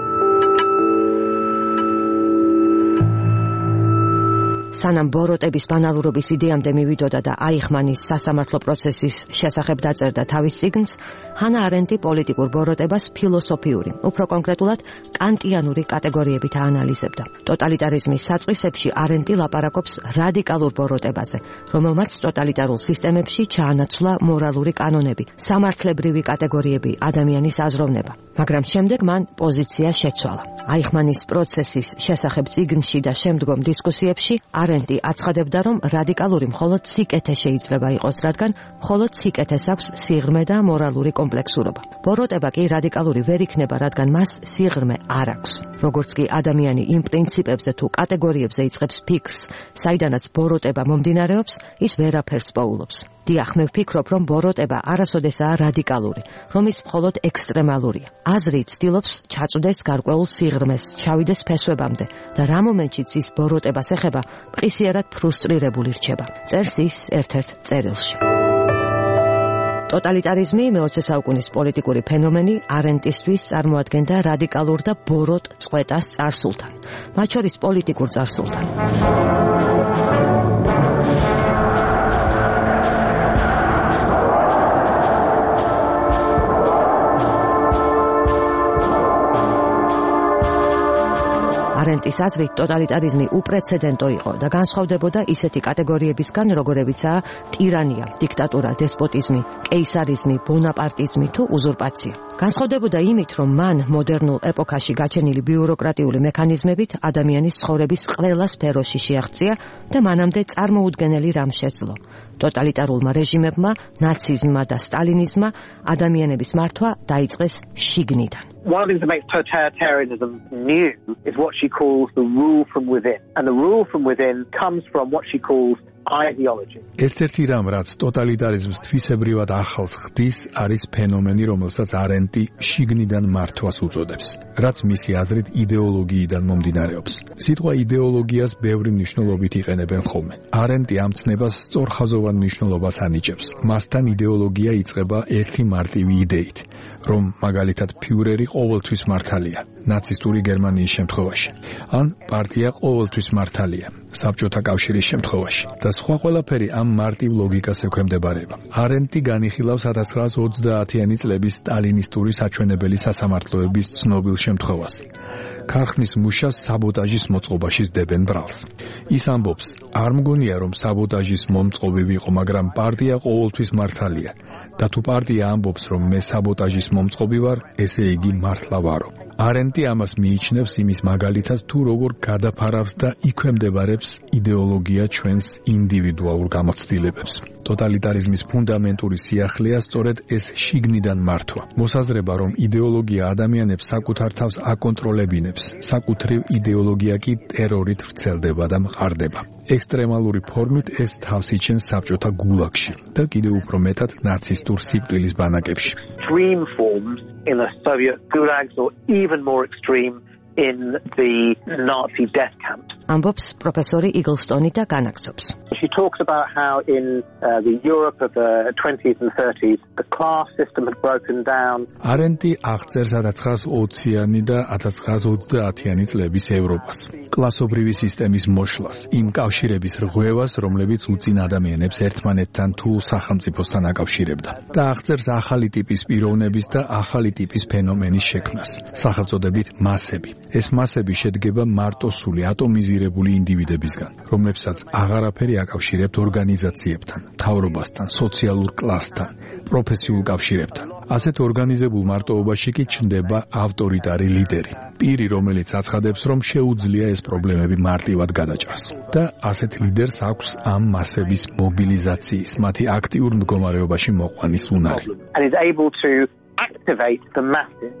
სანამ ბოროტების ბანალურობის იდეამდე მივიდოდა და აიხმანის სასამართლო პროცესის შესახებ დაწერდა თავის წიგნს, ჰანა არენტი პოლიტიკურ ბოროტებას ფილოსოფიური, უფრო კონკრეტულად კანტიანური კატეგორიებით აანალიზებდა. ტოტალიტარიზმის საწყისებში არენტი ლაპარაკობს რადიკალურ ბოროტებაზე, რომელმაც ტოტალიტარულ სისტემებში ჩაანაცვლა მორალური კანონები, სამართლებრივი კატეგორიები, ადამიანის აზროვნება. მაგრამ შემდეგ მან პოზიცია შეცვალა. აიხმანის პროცესის შესახებ წიგნში და შემდგომ დისკუსიებში არენტი აცხადებდა, რომ რადიკალური მხოლოდ სიკეთე შეიძლება იყოს, რადგან მხოლოდ სიკეთეს აქვს სიღრმე და მორალური კომპლექსურობა. ბოროტება კი რადიკალური ვერ იქნება, რადგან მას სიღრმე არ აქვს. როგორც კი ადამიანი იმ პრინციპებზე თუ კატეგორიებზე იწყებს ფიქრს, საიდანაც ბოროტება მომდინარეობს, ის ვერაფერს პოულობს. დიახ, მე ვფიქრობ, რომ ბოროტება არასოდესაა რადიკალური, რომ ის მხოლოდ ექსტრემალურია. აზრი ცდილობს ჩაწვდეს გარკვეულ სიღრმეს, ჩავიდეს ფესვებამდე და რა მომენტშიც ის ბოროტებას ეხება, მყისიერად ფრუსტრირებული რჩება. წერს ის ერთ-ერთ წერილში. ტოტალიტარიზმი მე-20 საუკუნის პოლიტიკური ფენომენი არენტისთვის წარმოადგენდა რადიკალურ და ბოროტ წყვეტას წარსულთან, მათ შორის პოლიტიკურ წარსულთან. არენტის აზრით ტოტალიტარიზმი უპრეცედენტო იყო და განსხვავდებოდა ისეთი კატეგორიებისგან, როგორებიცაა ტირანია, დიქტატურა, დესპოტიზმი, კეისარიზმი, ბონაპარტიზმი თუ უზურპაცია. განსხვავდებოდა იმით, რომ მან მოდერნულ ეპოქაში გაჩენილი ბიუროკრატიული მექანიზმებით ადამიანის ცხოვრების ყველა სფეროში შეაღწია და მანამდე წარმოუდგენელი რამ შეძლო. ტოტალიტარულმა რეჟიმებმა, ნაციზმმა და სტალინიზმმა ადამიანების მართვა დაიწყეს შიგნიდან. One of the things that makes totalitarianism new is what she calls the rule from within. And the rule from within comes from what she calls ideology. ერთ-ერთი რამ, რაც ტოტალიტარიზმს თვისებრივად ახალს ხდის, არის ფენომენი, რომელსაც არენტი შიგნიდან მართვას უწოდებს, რაც მისი აზრით იდეოლოგიიდან მომდინარეობს. სიტყვა იდეოლოგიას ბევრი მნიშვნელობით იყენებენ ხოლმე. არენტი ამ ცნებას სწორხაზოვან მნიშვნელობას ანიჭებს. მასთან იდეოლოგია იწყება ერთი მარტივი იდეით, რომ მაგალითად ფიურერი ყოველთვის მართალია, ნაცისტური გერმანიის შემთხვევაში, ან პარტია ყოველთვის მართალია, საბჭოთა კავშირის შემთხვევაში და სხვა ყველაფერი ამ მარტივ ლოგიკას ექვემდებარება. არენტი განიხილავს 1930-იანი წლების სტალინისტური საჩვენებელი სასამართლოების ცნობილ შემთხვევას. ქარხნის მუშას საბოტაჟის მოწყობაში სდებენ ბრალს. ის ამბობს, არ მგონია რომ საბოტაჟის მომწყობი ვიყო, მაგრამ პარტია ყოველთვის მართალია. და თუ პარტია ამბობს, რომ მე საბოტაჟის მომწყობი ვარ, ესე იგი მართლა ვარო. არენტი ამას მიიჩნევს იმის მაგალითად, თუ როგორ გადაფარავს და იქვემდებარებს იდეოლოგია ჩვენს ინდივიდუალურ გამოცდილებებს. ტოტალიტარიზმის ფუნდამენტური სიახლეა სწორედ ეს შიგნიდან მართვა. მოსაზრება, რომ იდეოლოგია ადამიანებს საკუთარ თავს აკონტროლებინებს, საკუთრივ იდეოლოგია კი ტერორით ვრცელდება და მყარდება. ექსტრემალური ფორმით ეს თავს იჩენს საბჭოთა გულაგში და კიდევ უფრო მეტად ნაცისტურ სიკვდილის ბანაკებში. Extreme forms in the Soviet gulags or even more extreme in the Nazi death camps. ამბობს პროფესორი იგლსტონი და განაგრძობს. She talks about how in the Europe of the 20s and 30s the class system had broken down. არენტი აღწერს 1920-იანი და 1930-იანი წლების ევროპას. კლასობრივი სისტემის მოშლას, იმ კავშირების რღვევას, რომლებიც უწინ ადამიანებს ერთმანეთთან თუ სახელმწიფოსთან აკავშირებდა. და აღწერს ახალი ტიპის პიროვნების და ახალი ტიპის ფენომენის შექმნას, სახელწოდებით მასები. ეს მასები შედგება მარტოსული ატომიზირებული ინდივიდებისგან, რომლებსაც აღარაფერი აკავშირებთ ორგანიზაციებთან, მთავრობასთან, სოციალურ კლასთან, პროფესიულ კავშირებთან. ასეთ ორგანიზებულ მარტოობაში კი ჩნდება ავტორიტარი ლიდერი, პირი, რომელიც აცხადებს, რომ შეუძლია ეს პრობლემები მარტივად გადაჭრას. და ასეთ ლიდერს აქვს ამ მასების მობილიზაციის, მათი აქტიურ მდგომარეობაში მოყვანის უნარი. And is able to activate the masses.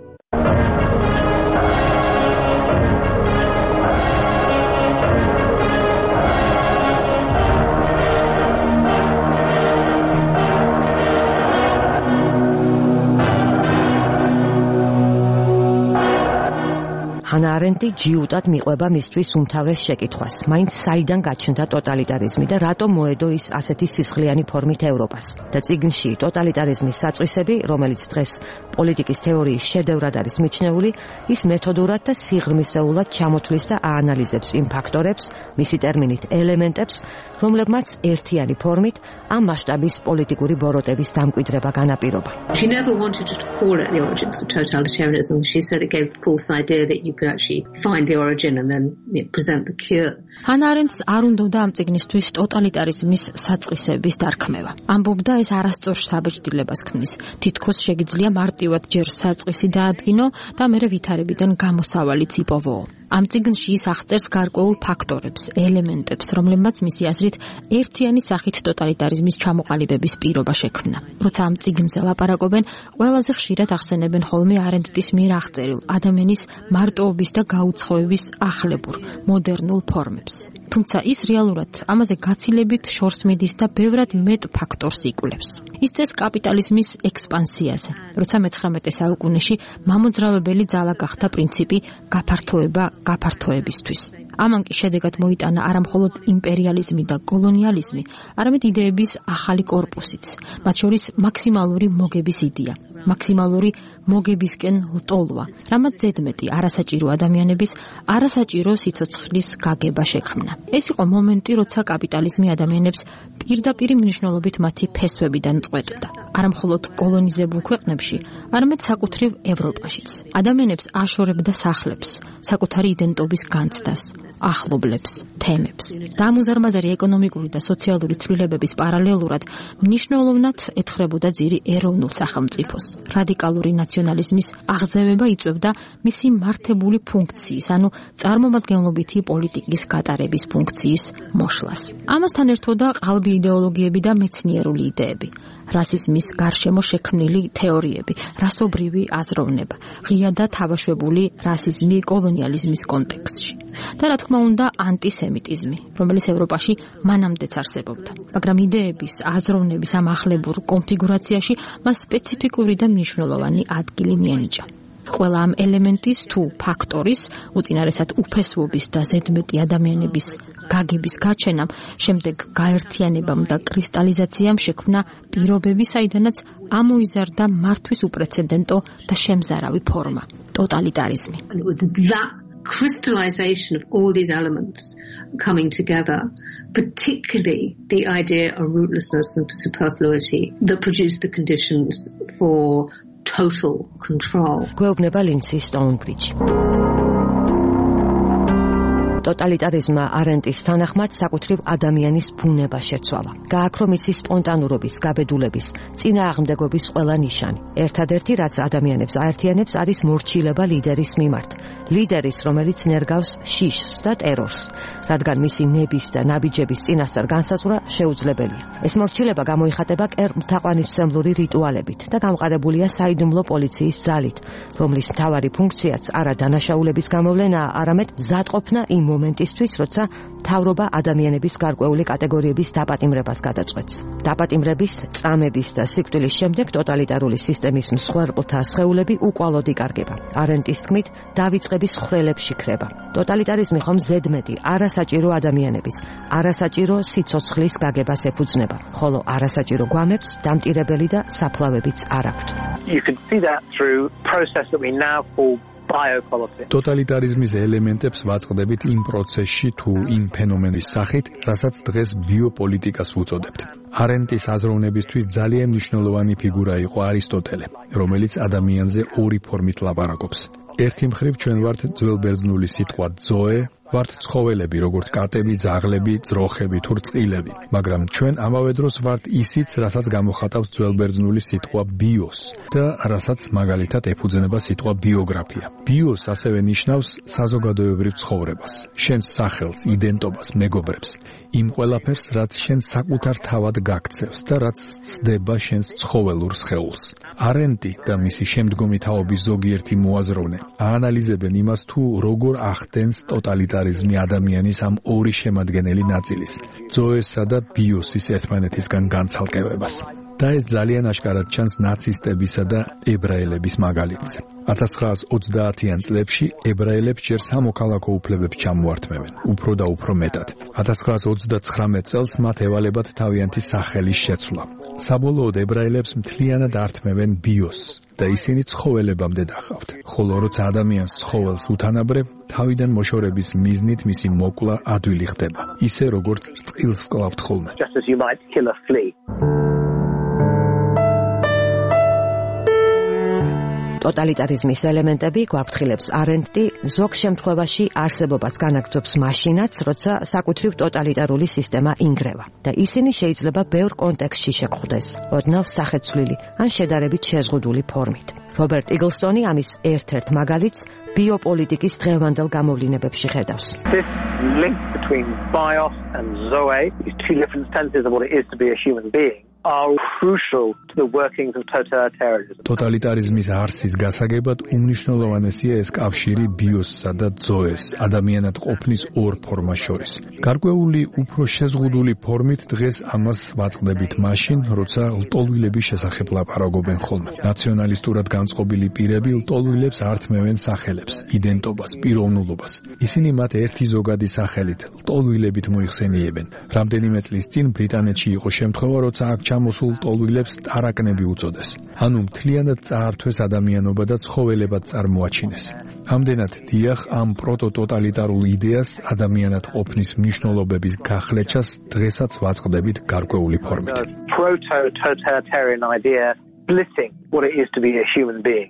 ჰანა არენტი ჯიუტად მიყვება მისთვის უმთავრეს შეკითხვას, მაინც საიდან გაჩნდა ტოტალიტარიზმი და რატომ მოედო ის ასეთი სისხლიანი ფორმით ევროპას. და წიგნში ტოტალიტარიზმის საწყისები, რომელიც დღეს პოლიტიკის თეორიის შედევრად არის მიჩნეული, ის მეთოდურად და სიღრმისეულად ჩამოთვლის და აანალიზებს იმ ფაქტორებს, მისი ტერმინით ელემენტებს, რომლებმაც ერთიანი ფორმით ამ მასშტაბის პოლიტიკური ბოროტების დამკვიდრება განაპირობა. She never wanted to call it the origins of totalitarianism. She said it gave the false idea that you could actually find the origin and then present the cure. ჰანა არენტს არ უნდოდა ამ წიგნისთვის ტოტალიტარიზმის საწყისების დარქმევა. ამბობდა ეს არასწორ საბეჭდილებას ქმნის. თითქოს შეგიძლია მარტივად ჯერ საწყისი დაადგინო და მერე ვითარებიდან გამოსავალიც იპოვო. ამ წიგნში ის აღწერს გარკვეულ ფაქტორებს, ელემენტებს, რომლებმაც მისი აზრით ერთიანი სახით ტოტალიტარიზმის ჩამოყალიბების პირობა შექმნა. როცა ამ წიგნზე ლაპარაკობენ, ყველაზე ხშირად ახსენებენ ხოლმე არენტის მიერ აღწერილ ადამიანის მარტოობის და გაუცხოების ახლებურ, მოდერნულ ფორმებს. თუმცა ის რეალურად ამაზე გაცილებით შორს მიდის და ბევრად მეტ ფაქტორს იკვლევს. ის წეს კაპიტალიზმის ექსპანსიაზე, როცა მე-19 საუკუნეში მამოძრავებელი ძალა გახდა პრინციპი გაფართოება გაფართოებისთვის. ამან კი შედეგად მოიტანა არა მხოლოდ იმპერიალიზმი და კოლონიალიზმი, არამედ იდეების ახალი კორპუსიც, მათ შორის მაქსიმალური მოგების იდეა, მაქსიმალური მოგებისკენ ლტოლვა, რამაც ზედმეტი არასაჭირო ადამიანების არასაჭირო სიცოცხლის გაგება შექმნა. ეს იყო მომენტი, როცა კაპიტალიზმი ადამიანებს პირდაპირ მნიშვნელობით მათი ფესვებიდან წყვეტდა. არა მხოლოდ კოლონიზებულ ქვეყნებში, არამედ საკუთრივ ევროპაშიც. ადამიანებს აშორებდა სახლებს, საკუთარი იდენტობის განცდას, ახლობლებს, თემებს. და ამ უზარმაზარი ეკონომიკური და სოციალური ცვლილებების პარალელურად მნიშვნელოვნად ეთხრებოდა ძირი ეროვნულ სახელმწიფოს. რადიკალური ნაციონალიზმის აღზევება იწვევდა მისი მართებული ფუნქციის, ანუ წარმომადგენლობითი პოლიტიკის გატარების ფუნქციის მოშლას. ამასთან ერთოდა ყალბი იდეოლოგიები და მეცნიერული იდეები, რასიზმის გარშემო შექმნილი თეორიები, რასობრივი აზროვნება, ღია და თავაშვებული რასიზმი კოლონიალიზმის კონტექსტში. და რა თქმა უნდა, ანტისემიტიზმი, რომელიც ევროპაში მანამდეც არსებობდა. მაგრამ იდეების, აზროვნების ამ ახლებურ კონფიგურაციაში მას სპეციფიკური და მნიშვნელოვანი ადგილი მიენიჭა. ყველა ამ ელემენტის თუ ფაქტორის, უწინარესად უფესვობის და ზედმეტი ადამიანების გაგების გაჩენამ, შემდეგ გაერთიანებამ და კრისტალიზაციამ შექმნა პირობები, საიდანაც ამოიზარდა მართვის უპრეცედენტო და შემზარავი ფორმა, ტოტალიტარიზმი. Crystallization of all these elements coming together, particularly the idea of rootlessness and superfluity, that produced the conditions for total control. გვეუბნება ლინდსი სტოუნბრიჯი. ტოტალიტარიზმმა არენტის თანახმად საკუთრივ ადამიანის ბუნება შეცვალა. გააქრო მისი სპონტანურობის, გაბედულების, წინააღმდეგობის ყველა ნიშანი. ერთადერთი, რაც ადამიანებს აერთიანებს, არის მორჩილება ლიდერის მიმართ. ლიდერის, რომელიც ნერგავს შიშს და ტერორს, რადგან მისი ნების და ნაბიჯების წინასწარ განსაზღვრა შეუძლებელია. ეს მორჩილება გამოიხატება კერპთაყვანისმცემლური რიტუალებით და გამყარებულია საიდუმლო პოლიციის ძალით, რომლის მთავარი ფუნქციაც არა დანაშაულების გამოვლენაა, არამედ მზადყოფნა იმ მომენტისთვის, როცა მთავრობა ადამიანების გარკვეული კატეგორიების დაპატიმრებას გადაწყვეტს. დაპატიმრების, წამების და სიკვდილის შემდეგ ტოტალიტარული სისტემის მსხვერპლთა სხეულები უკვალოდ იკარგება. არენტის თქმით, დავიწყების ხრელებში ქრება. ტოტალიტარიზმი ხომ ზედმეტი არასაჭირო ადამიანების, არასაჭირო სიცოცხლის გაგებას ეფუძნება, ხოლო არასაჭირო გვამებს დამტირებელი და საფლავებიც არ აქვთ. You can see that through process that we now call ტოტალიტარიზმის ელემენტებს ვაწყდებით იმ პროცესში თუ იმ ფენომენის სახით, რასაც დღეს ბიოპოლიტიკას ვუწოდებთ. არენტის აზროვნებისთვის ძალიან მნიშვნელოვანი ფიგურა იყო არისტოტელე, რომელიც ადამიანზე ორი ფორმით ლაპარაკობს. ერთი მხრივ ჩვენ ვართ ძველბერძნული სიტყვა ძოე, ვართ ცხოველები, როგორც კატები, ძაღლები, ძროხები თუ რწყილები, მაგრამ ჩვენ ამავე დროს ვართ ისიც, რასაც გამოხატავს ძველბერძნული სიტყვა ბიოს და რასაც მაგალითად ეფუძნება სიტყვა ბიოგრაფია. ბიოს ასევე ნიშნავს საზოგადოებრივ ცხოვრებას, შენს სახელს, იდენტობას, მეგობრებს, იმ ყველაფერს, რაც შენ საკუთარ თავად გაქცევს და რაც ცდება შენს ცხოველურ სხეულს. არენტი და მისი შემდგომი თაობის ზოგიერთი მოაზროვნე აანალიზებენ იმას, თუ როგორ ახდენს ტოტალიტარიზმი ადამიანის ამ ორი შემადგენელი ნაწილის, ძოესა და ბიოსის ერთმანეთისგან განცალკევებას. და ეს ძალიან აშკარად ჩანს ნაცისტებისა და ებრაელების მაგალითზე. 1930-იან წლებში ებრაელებს ჯერ სამოქალაქო უფლებებს ჩამოართმევენ, უფრო და უფრო მეტად. 1939 წელს მათ ევალებათ თავიანთი სახელის შეცვლა. საბოლოოდ ებრაელებს მთლიანად ართმევენ ბიოსს და ისინი ცხოველებამდე დახავთ. ხოლო როცა ადამიანს ცხოველს უთანაბრებ, თავიდან მოშორების მიზნით მისი მოკლა ადვილი ხდება, ისე როგორც რწყილს ვკლავთ ხოლმე. Just as you might kill a flea. ტოტალიტარიზმის ელემენტები გვაფრთხილებს არენტი ზოგ შემთხვევაში არსებობას განაგრძობს მაშინაც, როცა საკუთრივ ტოტალიტარული სისტემა ინგრევა და ისინი შეიძლება ბევრ კონტექსტში შეგვხვდეს, ოდნავ სახეცვლილი ან შედარებით შეზღუდული ფორმით. რობერტ იგლსტონი ამის ერთ-ერთ მაგალითს ბიოპოლიტიკის დღევანდელ გამოვლინებებში ხედავს. This link between bios and zoe is two different senses of what it is to be a human being. are crucial to the workings of totalitarianism. Totalitarianismის არსის გასაგებად უმნიშვნელოვანესია ეს კავშირი ბიოსსა და ძოეს, ადამიანად ყოფნის ორ ფორმას შორის. გარკვეული უფრო შეზღუდული ფორმით დღეს ამას ვაწყდებით მაშინ, როცა ლტოლვილების შესახებ ლაპარაკობენ ხოლმე. ნაციონალისტურად განწყობილი პირები ლტოლვილებს ართმევენ სახელებს, იდენტობას, პიროვნულობას. ისინი მათ ერთი ზოგადი სახელით, ლტოლვილებით მოიხსენიებენ. რამდენიმე წლის წინ ბრიტანეთში იყო შემთხვევა, როცა აქ ჩამოსულ ლტოლვილებს ტარაკნები უწოდეს. ანუ მთლიანად წაართვეს ადამიანობა და ცხოველებად წარმოაჩინეს. ამდენად დიახ, ამ პროტოტოტალიტარულ იდეას ადამიანად ყოფნის მნიშვნელობების გახლეჩას დღესაც ვაწყდებით გარკვეული ფორმით. Proto-totalitarian idea splitting what it is to be a human being.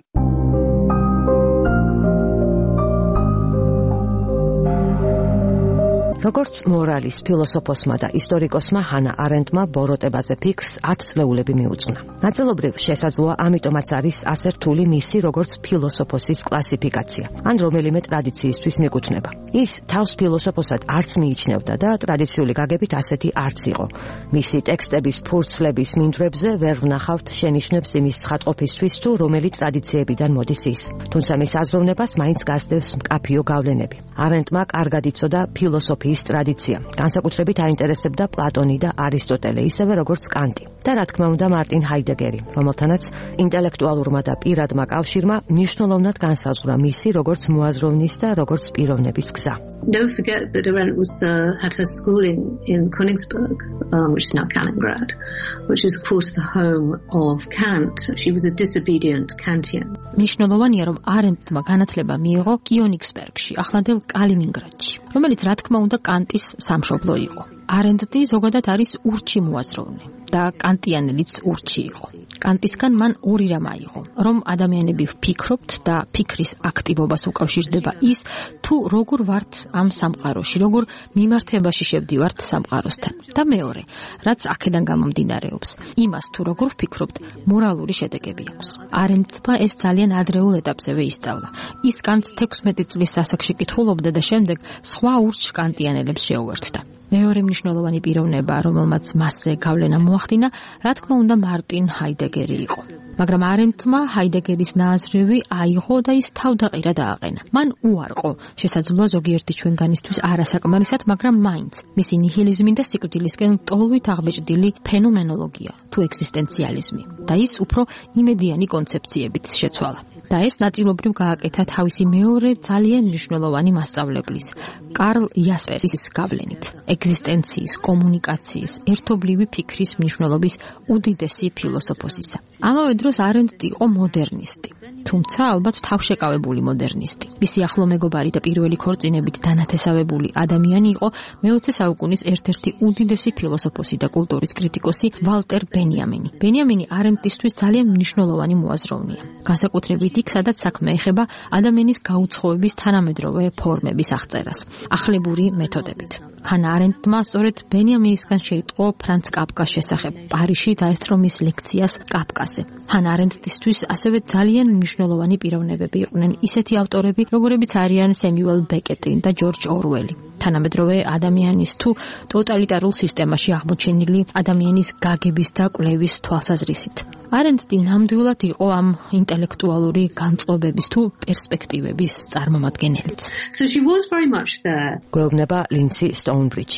როგორც მორალის ფილოსოფოსმა და ისტორიკოსმა ჰანა არენდმა ბოროტებაზე ფიქრს 10 წლეულები მიუძღვნა. ნაწილობრივ შესაძლოა ამიტომაც არის ასე რთული მისი როგორც ფილოსოფოსის კლასიფიკაცია, ან რომელიმე ტრადიციისთვის მიკუთვნება. ის თავს ფილოსოფოსად არც მიიჩნევდა და ტრადიციული გაგებით ასეთი არც იყო. მისი ტექსტების ფურცლების მინდვრებზე ვერ ვნახავთ შენიშვნებს იმის ცხადყოფისთვის თუ რომელი ტრადიციებიდან მოდის ის. თუმცა მის აზროვნებას მაინც გასდევს მკაფიო გავლენები. არენდმა კარგად იცოდა ფილოსოფიის ტრადიცია. განსაკუთრებით აინტერესებდა პლატონი და არისტოტელე, ისევე როგორც კანტი. და რა თქმა უნდა მარტინ ჰაიდეგერი, რომელთანაც ინტელექტუალურმა და პირადმა კავშირმა მნიშვნელოვნად განსაზღვრა მისი როგორც მოაზროვნის და როგორც პიროვნების გზა. Don't forget that Arendt had her schooling in Königsberg, which is now Kaliningrad, which is of course the home of Kant. She was a disobedient Kantian. მნიშვნელოვანია, რომ არენდმა განათლება მიიღო კიონიგსბერგში, ახლანდელ კალინინგრადში, რომელიც რა თქმა უნდა კანტის სამშობლო იყო. არენდი ზოგადად არის ურჩი მოაზროვნე და კანტიანელიც ურჩი იყო. კანტისგან მან ორი რამ აიღო, რომ ადამიანები ვფიქრობთ და ფიქრის აქტივობას უკავშირდება ის, თუ როგორ ვართ ამ სამყაროში, როგორ მიმართებაში შევდივართ სამყაროსთან. და მეორე, რაც აქედან გამომდინარეობს, იმას თუ როგორ ვფიქრობთ, მორალური შედეგები აქვს. არენდმა ეს ძალიან ადრეულ ეტაპზევე ისწავლა. ის კანტს 16 წლის ასაკში კითხულობდა და შემდეგ სხვა ურჩ კანტიანელებს შეუერთდა. მეორე მნიშვნელოვანი პიროვნება, რომელმაც მასზე გავლენა მოახდინა, რა თქმა უნდა მარტინ ჰაიდეგერი იყო. მაგრამ არენდმა ჰაიდეგერის ნააზრევი აიღო და ის თავდაყირა დააყენა. მან უარყო, შესაძლოა ზოგიერთი ჩვენგანისთვის არასაკმარისად, მაგრამ მაინც მისი ნიჰილიზმი და სიკვდილისკენ ტოლვით აღბეჭდილი ფენომენოლოგია თუ ეგზისტენციალიზმი და ის უფრო იმედიანი კონცეფციებით შეცვალა. და ეს ნაწილობრივ გააკეთა თავისი მეორე ძალიან მნიშვნელოვანი მასწავლებლის, კარლ იასპერსის გავლენით. ეგზისტენციის, კომუნიკაციის, ერთობლივი ფიქრის მნიშვნელობის უდიდესი ფილოსოფოსისა. ამავე დროს არენდი იყო მოდერნისტი, თუმცა ალბათ თავშეკავებული მოდერნისტი. მისი ახლო მეგობარი და პირველი ქორწინებით დანათესავებული ადამიანი იყო მე-20 საუკუნის ერთ-ერთი უდიდესი ფილოსოფოსი და კულტურის კრიტიკოსი ვალტერ ბენიამინი. ბენიამინი არენდისთვის ძალიან მნიშვნელოვანი მოაზროვნეა. განსაკუთრებით იქ, სადაც საქმე ეხება ადამიანის გაუცხოების თანამედროვე ფორმების აღწერას, ახლებური მეთოდებით. ჰანა არენდმა სწორედ ბენიამინისგან შეიტყო ფრანც კაფკას შესახებ პარიზში დაესწრო მის ლექციას კაფკაზე. ჰანა არენდისთვის ასევე ძალიან მნიშვნელოვანი პიროვნებები იყვნენ ისეთი ავტორები, როგორებიც არიან სემიუელ ბეკეტი და ჯორჯ ორუელი. თანამედროვე ადამიანის თუ ტოტალიტარულ სისტემაში აღმოჩენილი ადამიანის გაგების და კვლევის თვალსაზრისით. არენდი ნამდვილად იყო ამ ინტელექტუალური განწყობების თუ პერსპექტივების წარმომადგენელიც. So she was very much there. გვეუბნება ლინცი სტოუნბრიჯი.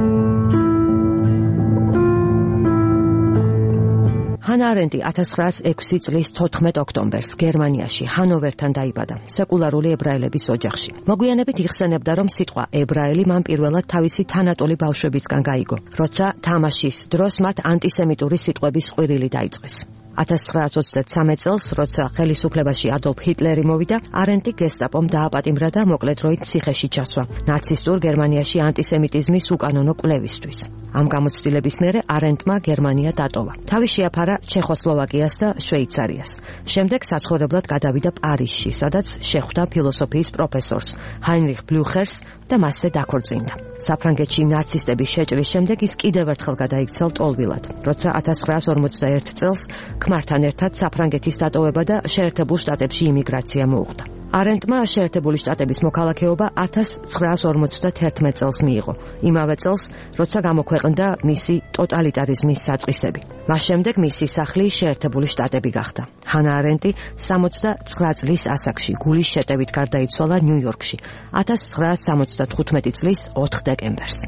ჰანა არენდი 1906 წლის 14 ოქტომბერს გერმანიაში ჰანოვერთან დაიბადა, სეკულარული ებრაელების ოჯახში. მოგვიანებით იხსენებდა, რომ სიტყვა ებრაელი მან პირველად თავისი თანატოლი ბავშვებისგან გაიგო, როცა თამაშის დროს მათ ანტისემიტური სიტყვების ყვირილი დაიწყეს. 1923 წელს, როცა ხელისუფლებაში ადოლფ ჰიტლერი მოვიდა, არენდი გესტაპომ დააპატიმრა და მოკლე დროით ციხეში ჩასვა ნაცისტურ გერმანიაში ანტისემიტიზმის უკანონო კვლევისთვის. ამ გამოცდილების მერე არენდმა გერმანია დატოვა. თავი შეაფარა ჩეხოსლოვაკიას და შვეიცარიას. შემდეგ საცხოვრებლად გადავიდა პარიზში, სადაც შეხვდა ფილოსოფიის პროფესორს ჰაინრიხ ბლუხერს და მასზე დაქორწინდა. საფრანგეთში ნაცისტების შეჭრის შემდეგ ის კიდევ ერთხელ გადაიქცა ლტოლვილად, როცა 1941 წელს ქმართან ერთად საფრანგეთის დატოვება და შეერთებულ შტატებში იმიგრაცია მოუხდა. არენტმა შეერთებული შტატების მოქალაქეობა 1951 წელს მიიღო. იმავე წელს, როცა გამოქვეყნდა მისი ტოტალიტარიზმის საწყისები. მას შემდეგ მისი სახლი შეერთებული შტატები გახდა. ჰანა არენტი 69 წლის ასაკში გულის შეტევით გარდაიცვალა ნიუ-იორკში 1975 წლის 4 დეკემბერს.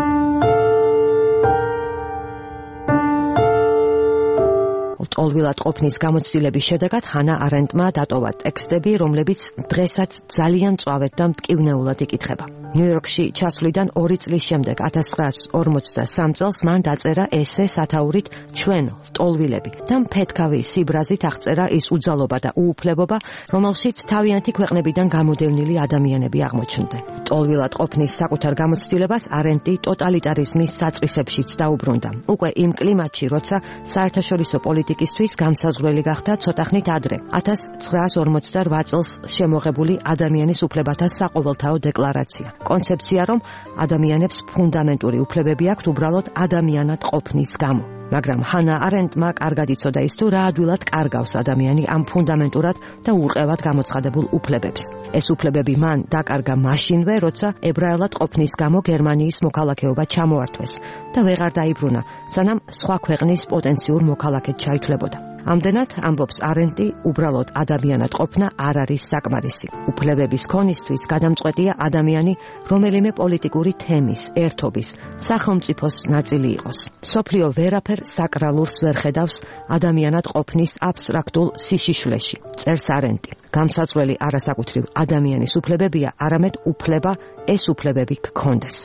ტოლვილად ყოფნის გამოცდილების შედეგად ჰანა არენტმა დატოვა ტექსტები, რომლებიც დღესაც ძალიან მწვავედ და მტკივნეულად იკითხება. ნიუ-იორკში ჩასვლიდან 2 წლის შემდეგ 1943 წელს მან დაწერა ესე სათაურით ჩვენ ტოლვილები და მფეთქავი სიბრაზით აღწერა ის უძალობა და უუფლებობა, რომელშიც თავიანთი ქვეყნებიდან გამოდევნილი ადამიანები აღმოჩნდნენ. ტოლვილად ყოფნის საკუთარ გამოცდილებას არენტი ტოტალიტარიზმის საწყისებშიც დაუბრუნდა. უკვე იმ კლიმატში, როცა საერთაშორისო პოლიტიკისთვის გამსაზღვრელი გახდა ცოტახნით ადრე, 1948 წელს შემოღებული ადამიანის უფლებათა საყოველთაო დეკლარაცია. კონცეფცია, რომ ადამიანებს ფუნდამენტური უფლებები აქვთ უბრალოდ ადამიანად ყოფნის გამო. მაგრამ ჰანა არენტმა კარგად იცოდა ის თუ რა ადვილად კარგავს ადამიანი ამ ფუნდამენტურად და ურყევად გამოცხადებულ უფლებებს. ეს უფლებები მან დაკარგა მაშინვე, როცა ებრაელად ყოფნის გამო გერმანიის მოქალაქეობა ჩამოართვეს და ვეღარ დაიბრუნა, სანამ სხვა ქვეყნის პოტენციურ მოქალაქედ ჩაითვლებოდა. ამდენად, ამბობს არენტი, უბრალოდ ადამიანად ყოფნა არ არის საკმარისი. უფლებების ქონისთვის გადამწყვეტია ადამიანი რომელიმე პოლიტიკური თემის, ერთობის, სახელმწიფოს ნაწილი იყოს. მსოფლიო ვერაფერ საკრალურს ვერ ხედავს ადამიანად ყოფნის აბსტრაქტულ სიშიშვლეში, წერს არენტი. გამსაძვრელი არასაკუთრივ ადამიანის უფლებებია, არამედ უფლება ეს უფლებები გქონდეს.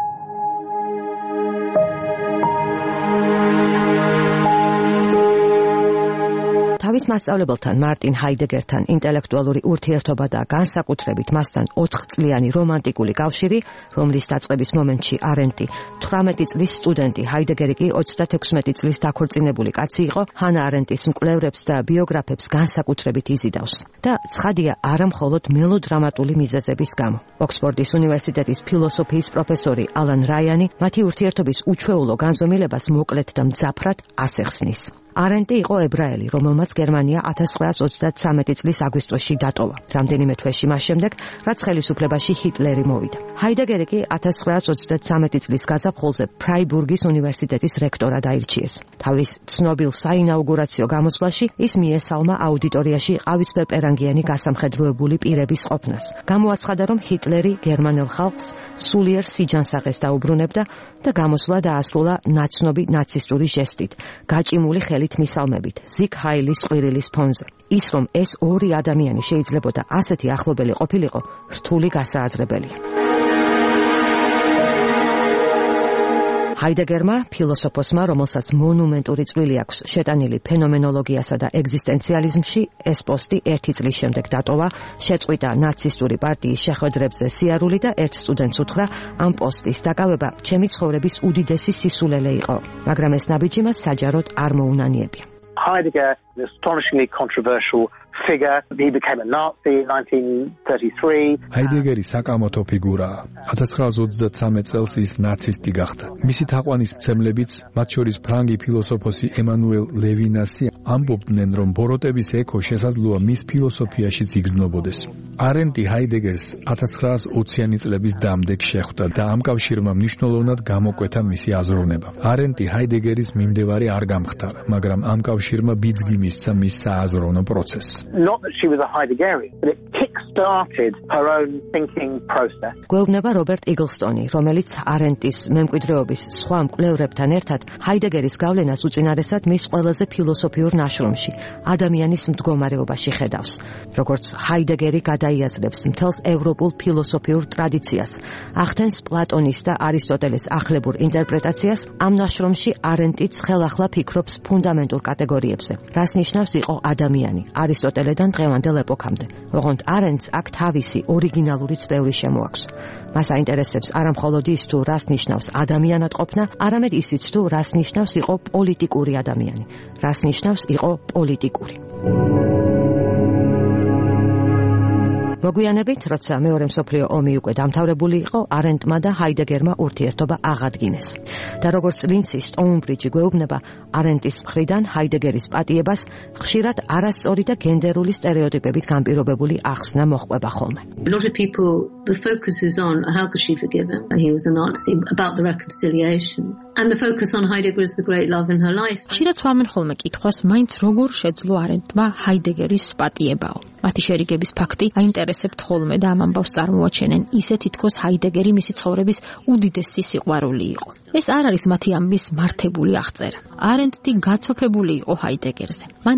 თავის მასწავლებელთან მარტინ ჰაიდეგერთან ინტელექტუალური ურთიერთობა და განსაკუთრებით მასთან 4 წლიანი რომანტიკული კავშირი, რომლის დაწყების მომენტში არენტი 18 წლის სტუდენტი, ჰაიდეგერი კი 36 წლის დაქორწინებული კაცი იყო, ჰანა არენტის მკვლევრებს და ბიოგრაფებს განსაკუთრებით იზიდავს. და ცხადია არა მხოლოდ მელოდრამატული მიზეზების გამო. ოქსფორდის უნივერსიტეტის ფილოსოფიის პროფესორი ალან რაიანი მათი ურთიერთობის უჩვეულო განზომილებას მოკლედ და მძაფრად ასახსნის. არენტი იყო ებრაელი, რომელმაც გერმანია 1933 წლის აგვისტოში დატოვა. რამდენიმე თვეში მას შემდეგ, რაც ხელისუფლებაში ჰიტლერი მოვიდა. ჰაიდეგერი კი 1933 წლის გაზაფხულზე ფრაიბურგის უნივერსიტეტის რექტორად აირჩიეს. თავის ცნობილ საინაუგურაციო გამოსვლაში ის მიესალმა აუდიტორიაში ყავისფერპერანგიანი გასამხედროებული პირების ყოფნას. გამოაცხადა, რომ ჰიტლერი გერმანელ ხალხს სულიერ სიჯანსაღეს დაუბრუნებდა და გამოსვლა დაასრულა ნაცნობი ნაცისტური ჟესტით, გაჭიმული ხელით მისალმებით, ზიგ ჰაილის ყვირილის ფონზე. ის, რომ ეს ორი ადამიანი შეიძლებოდა ასეთი ახლობელი ყოფილიყო, რთული გასააზრებელია. ჰაიდეგერმა, ფილოსოფოსმა, რომელსაც მონუმენტური წვლილი აქვს შეტანილი ფენომენოლოგიასა და ეგზისტენციალიზმში, ეს პოსტი 1 წლის შემდეგ დატოვა, შეწყვიტა ნაცისტური პარტიის შეხვედრებზე სიარული და ერთ სტუდენტს უთხრა, ამ პოსტის დაკავება ჩემი ცხოვრების უდიდესი სისულელე იყო, მაგრამ ეს ნაბიჯი მას საჯაროდ არ მოუნანიებია. Heidegger is an astonishingly controversial figure. He became a Nazi in 1933. ჰაიდეგერი საკამათო ფიგურაა. 1933 წელს ის ნაცისტი გახდა. მისი თაყვანისმცემლებიც, მათ შორის ფრანგი ფილოსოფოსი ემანუელ ლევინასი, ამბობდნენ, რომ ბოროტების ექო შესაძლოა მის ფილოსოფიაშიც იგრძნობოდეს. არენტი ჰაიდეგერს 1920-იანი წლების დამდეგ შეხვდა და ამ კავშირმა მნიშვნელოვნად გამოკვეთა მისი აზროვნება. არენტი ჰაიდეგერის მიმდევარი არ გამხდარა, მაგრამ ამ კავშირმა ბიძგი მისცა მის სააზროვნო პროცესს. Not that she was a Heideggerian, but it kick-started her own thinking process. გვეუბნება რობერტ იგლსტონი, რომელიც არენტის მემკვიდრეობის სხვა მკვლევრებთან ერთად ჰაიდეგერის გავლენას უწინარესად მის ყველაზე ფილოსოფიურ ნაშრომში, ადამიანის მდგომარეობაში ხედავს. როგორც ჰაიდეგერი გადაიაზრებს მთელს ევროპულ ფილოსოფიურ ტრადიციას, ახდენს პლატონის და არისტოტელეს ახლებურ ინტერპრეტაციას, ამ ნაშრომში არენტიც ხელახლა ფიქრობს ფუნდამენტურ კატეგორიებზე, რას ნიშნავს იყო ადამიანი, არისტოტელედან დღევანდელ ეპოქამდე. ოღონდ არენტს აქ თავისი ორიგინალურიც ბევრი შემოაქვს. მას აინტერესებს არა მხოლოდ ის, თუ რას ნიშნავს ადამიანად ყოფნა, არამედ ისიც, თუ რას ნიშნავს იყო პოლიტიკური ადამიანი, რას ნიშნავს იყო პოლიტიკური. მოგვიანებით, როცა მეორე მსოფლიო ომი უკვე დამთავრებული იყო, არენდმა და ჰაიდეგერმა ურთიერთობა აღადგინეს. და როგორც ლინცი სტოუნბრიჯი გვეუბნება, არენდის მხრიდან ჰაიდეგერის პატიებას ხშირად არასწორი და გენდერული სტერეოტიპებით განპირობებული ახსნა მოჰყვება ხოლმე. A lot of people, the focus is on how could she forgive him? He was a Nazi, about the reconciliation. And the focus on Heidegger is the great love in her life. ხშირად სვამენ ხოლმე კითხვას, მაინც როგორ შეძლო არენდმა ჰაიდეგერის პატიებაო. მათი შერიგების ფაქტი აინტერესებთ ხოლმე და ამ ამბავს წარმოაჩენენ ისე თითქოს ჰაიდეგერი მისი ცხოვრების უდიდესი სიყვარული იყო. ეს არ არის მათი ამბის მართებული აღწერა. არენდი გაცოფებული იყო ჰაიდეგერზე. მან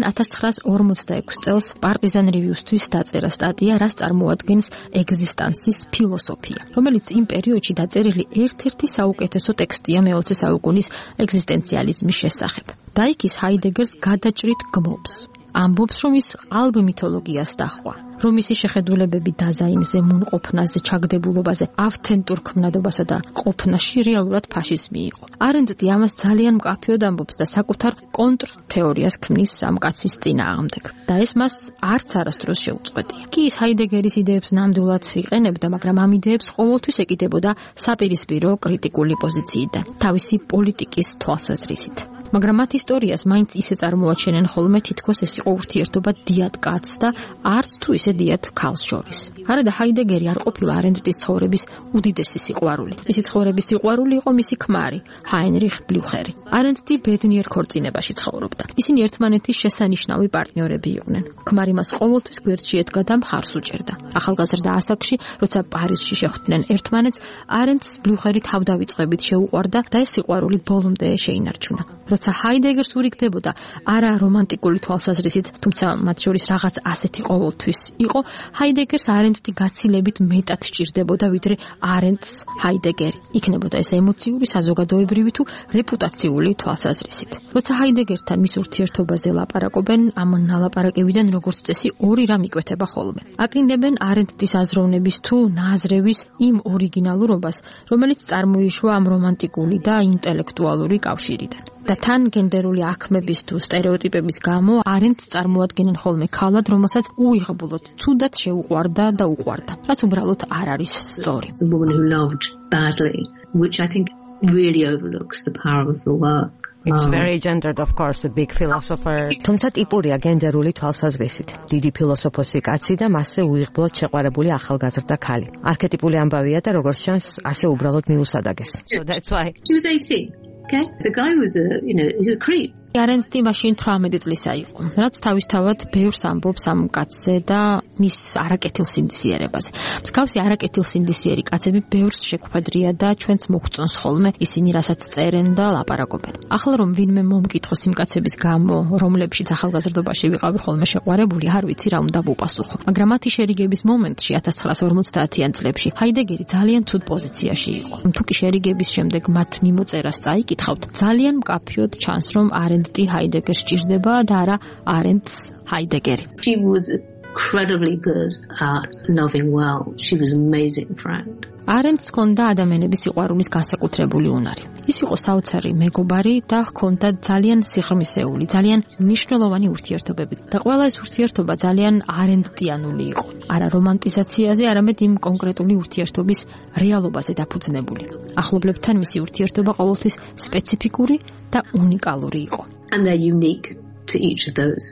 1946 წელს პარტიზან რივიუსთვის დაწერა სტატია, რაც წარმოადგენს ეგზისტანსის ფილოსოფია, რომელიც იმ პერიოდში დაწერილი ერთ-ერთი საუკეთესო ტექსტია მე-20 საუკუნის ეგზისტენციალიზმის შესახებ. და იქ ის ჰაიდეგერს გადაჭრით გმობს. ამბობს, რომ ის ყალბ მითოლოგიას დაჰყვა, რომ მისი შეხედულებები დაზაინზე, მუნყოფნაზე, ჩაგდებულობაზე, ავთენტურ ქმნადობასა და ყოფნაში რეალურად ფაშიზმი იყო. არენდი ამას ძალიან მკაფიოდ ამბობს და საკუთარ კონტრთეორიას ქმნის ამ კაცის წინააღმდეგ. და ეს მას არც არასდროს შეუწყვეტია. კი ის ჰაიდეგერის იდეებს ნამდვილად იყენებდა, მაგრამ ამ იდეებს ყოველთვის ეკიდებოდა საპირისპირო კრიტიკული პოზიციიდან, თავისი პოლიტიკის თვალსაზრისით. მაგრამ მათ ისტორიას მაინც ისე წარმოაჩენენ ხოლმე, თითქოს ეს იყო ურთიერთობა დიად კაცს და არც თუ ისე დიად ქალს შორის. არა და ჰაიდეგერი არ ყოფილა არენდის ცხოვრების უდიდესი სიყვარული. მისი ცხოვრების სიყვარული იყო მისი ქმარი, ჰაინრიხ ბლუხერი. არენდი ბედნიერ ქორწინებაში ცხოვრობდა. ისინი ერთმანეთის შესანიშნავი პარტნიორები იყვნენ. ქმარი მას ყოველთვის გვერდში ედგა და მხარს უჭერდა. ახალგაზრდა ასაკში, როცა პარიზში შეხვდნენ ერთმანეთს, არენდს ბლუხერი თავდავიწყებით შეუყვარდა და ეს სიყვარული ბოლომდე შეინარჩუნა. როცა ჰაიდეგერს ურიგდებოდა არა რომანტიკული თვალსაზრისით, თუმცა მათ შორის რაღაც ასეთი ყოველთვის იყო, ჰაიდეგერს არენდი გაცილებით მეტად სჭირდებოდა, ვიდრე არენდს ჰაიდეგერი. იქნებოდა ეს ემოციური, საზოგადოებრივი თუ რეპუტაციული თვალსაზრისით. როცა ჰაიდეგერთან მის ურთიერთობაზე ლაპარაკობენ, ამ ნალაპარაკებიდან როგორც წესი ორი რამ იკვეთება ხოლმე. აკრინებენ არენდის აზროვნების თუ ნაზრევის იმ ორიგინალურობას, რომელიც წარმოიშვა ამ რომანტიკული და ინტელექტუალური კავშირიდან. და თან გენდერული აქმების თუ სტერეოტიპების გამო არენდს წარმოადგენენ ხოლმე ქალად, რომელსაც უიღბლოდ ცუდად შეუყვარდა და უყვარდა, რაც უბრალოდ არ არის სწორი. The woman who loved badly, which I think really overlooks the power of the work. It's very gendered, of course, a big philosopher. თუმცა ტიპურია გენდერული თვალსაზრისით. დიდი ფილოსოფოსი კაცი და მასზე უიღბლოდ შეყვარებული ახალგაზრდა ქალი. არქეტიპული ამბავია და როგორც ჩანს, ასე უბრალოდ მიუსადაგეს. So that's why. She was 18. Okay? The guy was he was a creep. არენდი მაშინ 18 წლისა იყო, რაც თავისთავად ბევრს ამბობს ამ კაცზე და მის არაკეთილსინდისიერებაზე. მსგავსი არაკეთილსინდისიერი კაცები ბევრს შეგვხედრია და ჩვენც მოგწონს ხოლმე ისინი, რასაც წერენ და ლაპარაკობენ. ახლა რომ ვინმე მომკითხოს იმ კაცების გამო, რომლებშიც ახალგაზრდობაში ვიყავი ხოლმე შეყვარებული, არ ვიცი რა უნდა ვუპასუხო. მაგრამ მათი შერიგების მომენტში 1950-იან წლებში ჰაიდეგერი ძალიან ცუდ პოზიციაში იყო. თუ კი შერიგების შემდეგ მათ მიმოწერას წაიკითხავთ, ძალიან მკაფიოდ ჩანს, რომ არენდი ჰაიდეგერს სჭირდება და არა არენდს ჰაიდეგერი. She was incredibly good at loving well. She was an amazing friend. არენდს ჰქონდა ადამიანების სიყვარულის განსაკუთრებული უნარი. ის იყო საოცარი მეგობარი და ჰქონდა ძალიან სიღრმისეული, ძალიან მნიშვნელოვანი ურთიერთობები. და ყველა ეს ურთიერთობა ძალიან არენდიანული იყო. არა რომანტიზაციაზე, არამედ იმ კონკრეტული ურთიერთობის რეალობაზე დაფუძნებული. ახლობლებთან მისი ურთიერთობა ყოველთვის სპეციფიკური და უნიკალური იყო. And they're unique to each of those.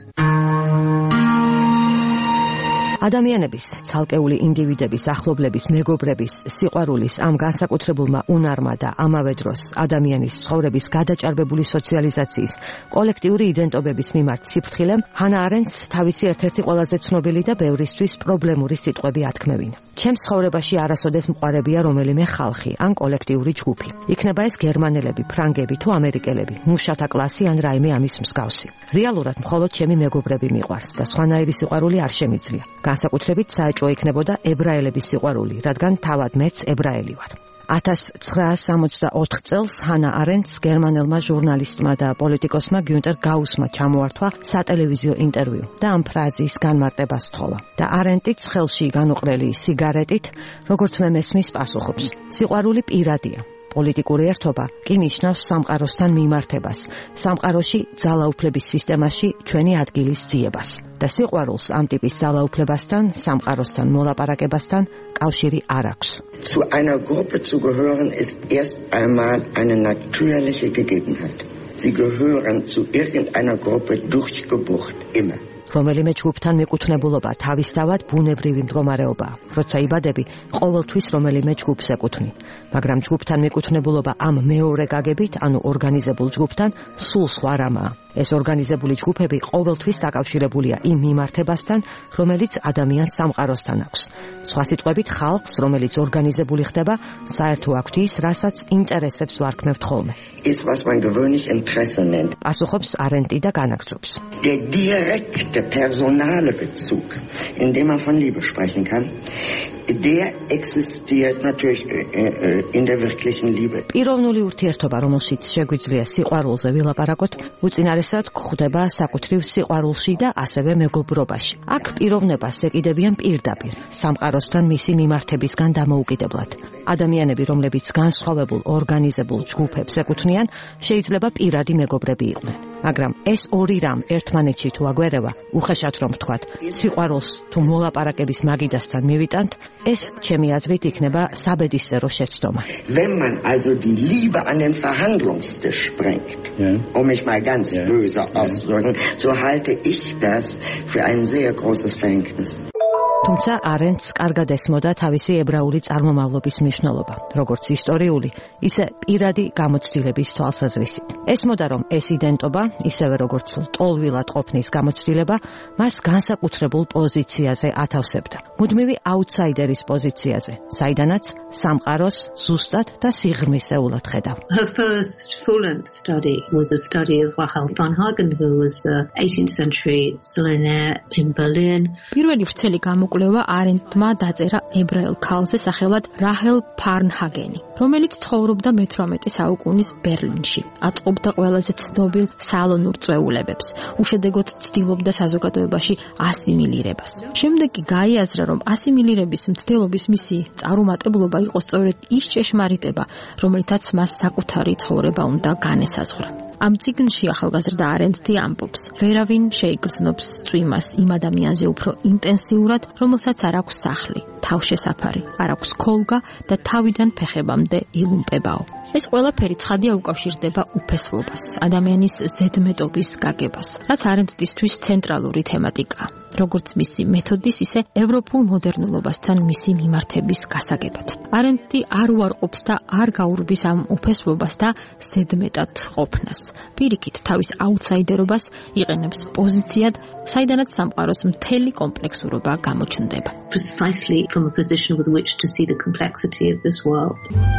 ადამიანების, ცალკეული ინდივიდების, ახლობლების, მეგობრების, სიყვარულის ამ განსაკუთრებულმა უნარმა და ამავე დროს ადამიანის ცხოვრების გადაჭარბებული სოციალიზაციის, კოლექტიური იდენტობების მიმართ სიფრთხილემ ჰანა არენდს თავისი ერთ-ერთი ყველაზე ცნობილი და ბევრისთვის პრობლემური სიტყვები ათქმევინა. ჩემს ცხოვრებაში არასოდეს მყარებია რომელიმე ხალხი ან კოლექტიური ჯგუფი. იქნება ეს გერმანელები, ფრანგები თუ ამერიკელები, მუშათა კლასი ან რაიმე ამის მსგავსი. რეალურად მხოლოდ ჩემი მეგობრები მიყვარს და სხვანაირი სიყვარული არ შემიძლია. განსაკუთრებით საეჭვო იქნებოდა ებრაელების სიყვარული, რადგან თავად მეც ებრაელი ვარ. 1964 წელს ჰანა არენდს გერმანელმა ჟურნალისტმა და პოლიტიკოსმა გიუნტერ გაუსმა ჩამოართვა სატელევიზიო ინტერვიუ და ამ ფრაზის განმარტება სთხოვა. და არენდიც ხელში განუყრელი სიგარეტით, როგორც მე მესმის, პასუხობს: სიყვარული პირადია. პოლიტიკური ერთობა კი ნიშნავს სამყაროსთან მიმართებას, სამყაროში ძალაუფლების სისტემაში ჩვენი ადგილის ძიებას. და სიყვარულს ამ ტიპის ძალაუფლებასთან, სამყაროსთან მოლაპარაკებასთან კავშირი არ აქვს. Zu einer Gruppe zu gehören ist erst einmal eine natürliche Gegebenheit. Sie gehören zu irgendeiner Gruppe durch Geburt immer. რომელიმე ჯგუფთან მიკუთვნებულობა თავისთავად ბუნებრივი მდგომარეობაა. როცა იბადები, ყოველთვის რომელიმე ჯგუფს ეკუთვნი. მაგრამ ჯგუფთან მიკუთვნებულობა ამ მეორე გაგებით, ანუ ორგანიზებულ ჯგუფთან, სულ სხვა რამაა. ეს ორგანიზებული ჯგუფები ყოველთვის დაკავშირებულია იმ მიმართებასთან, რომელიც ადამიანს სამყაროსთან აქვს. სხვა სიტყვებით, ხალხს, რომელიც ორგანიზებული ხდება, საერთო აქვთ ის, რასაც ინტერესებს ვარქმევთ ხოლმე. Ist, was man gewöhnlich Interesse nennt. პასუხობს არენტი და განაგრძობს. Der direkte personale Bezug, in dem man von Liebe sprechen kann, der existiert natürlich in der wirklichen Liebe. პიროვნული ურთიერთობა, რომელშიც შეგვიძლია სიყვარულზე ვილაპარაკოთ, უწინარესად გვხვდება საკუთრივ სიყვარულში და ასევე მეგობრობაში. აქ პიროვნებას ეკიდებიან პირდაპირ, სამყაროსთან მისი მიმართებისგან დამოუკიდებლად. ადამიანები, რომლებიც განსხვავებულ ორგანიზებულ ჯგუფებს ეკუთვნიან, შეიძლება პირადი მეგობრები იყვნენ. მაგრამ ეს ორი რამ ერთმანეთში თუ აგვერევა, უხეშად რომ ვთქვათ, სიყვარულს თუ მოლაპარაკების მაგიდასთან მივიტანთ, es ჩემი აზრით იქნება საბედისწერო შეცდომა. Wenn man also die Liebe an den Verhandlungstisch bringt, um mich mal ganz böse auszudrücken, so halte ich das für ein sehr großes Verhängnis. თუმცა არენდს კარგად ესმოდა თავისი ებრაული წარმომავლობის მნიშვნელობა, როგორც ისტორიული, ისე პირადი გამოცდილების თვალსაზრისით. ესმოდა, რომ ეს იდენტობა, ისევე როგორც ტოლვილად ყოფნის გამოცდილება, მას განსაკუთრებულ პოზიციაზე ათავსებდა. მუდმივი აუთსაიდერის პოზიციაზე, საიდანაც სამყაროს ზუსტად და სიღრმისეულად ხედავ. Her first full-length study was a study of Rachel Varnhagen, who was the 18th century Millionaire in Berlin. პირველი ვრცელი გამოკვლევა არენტმა დაწერა ებრაელ ქალზე სახელად რაჰელ ფარნჰაგენი, რომელიც ცხოვრობდა მე-18 საუკუნის ბერლინში. ატყობდა ყველაზე ცნობილ სალონურ წვეულებებს, უშედეგოდ ცდილობდა საზოგადოებაში ასიმილირებას. შემდეგ კი გაიაზრა, რომ ასიმილირების მცდელობის მისი წარუმატებლობა იყო სწორედ ის ჭეშმარიტება, რომელთაც მას საკუთარი ცხოვრება უნდა განესაზღვრა. ამ წიგნში ახალგაზრდა არენტი ამბობს, ვერავინ შეიგრძნობს წვიმას იმ ადამიანზე უფრო ინტენსიურად, რომელსაც არ აქვს სახლი, თავშესაფარი, არ აქვს ქოლგა და თავიდან ფეხებამდე ილუმპებაო. ეს ყველაფერი ცხადია უკავშირდება უფესლობას, ადამიანის ზედმეტობის გაგებას, რაც არენტისთვის ცენტრალური თემატიკაა, როგორც მისი მეთოდის, ისე ევროპულ მოდერნულობასთან მისი მიმართების გასაგებად. არენტი არ უარყოფს და არ გაურბის ამ უფესლობას და ზედმეტად ყოფნას. პირიქით, თავის აუთსაიდერობას იყენებს პოზიციად, საიდანაც სამყაროს მთელი კომპლექსურობა გამოჩნდება. Precisely from a position with which to see the complexity of this world.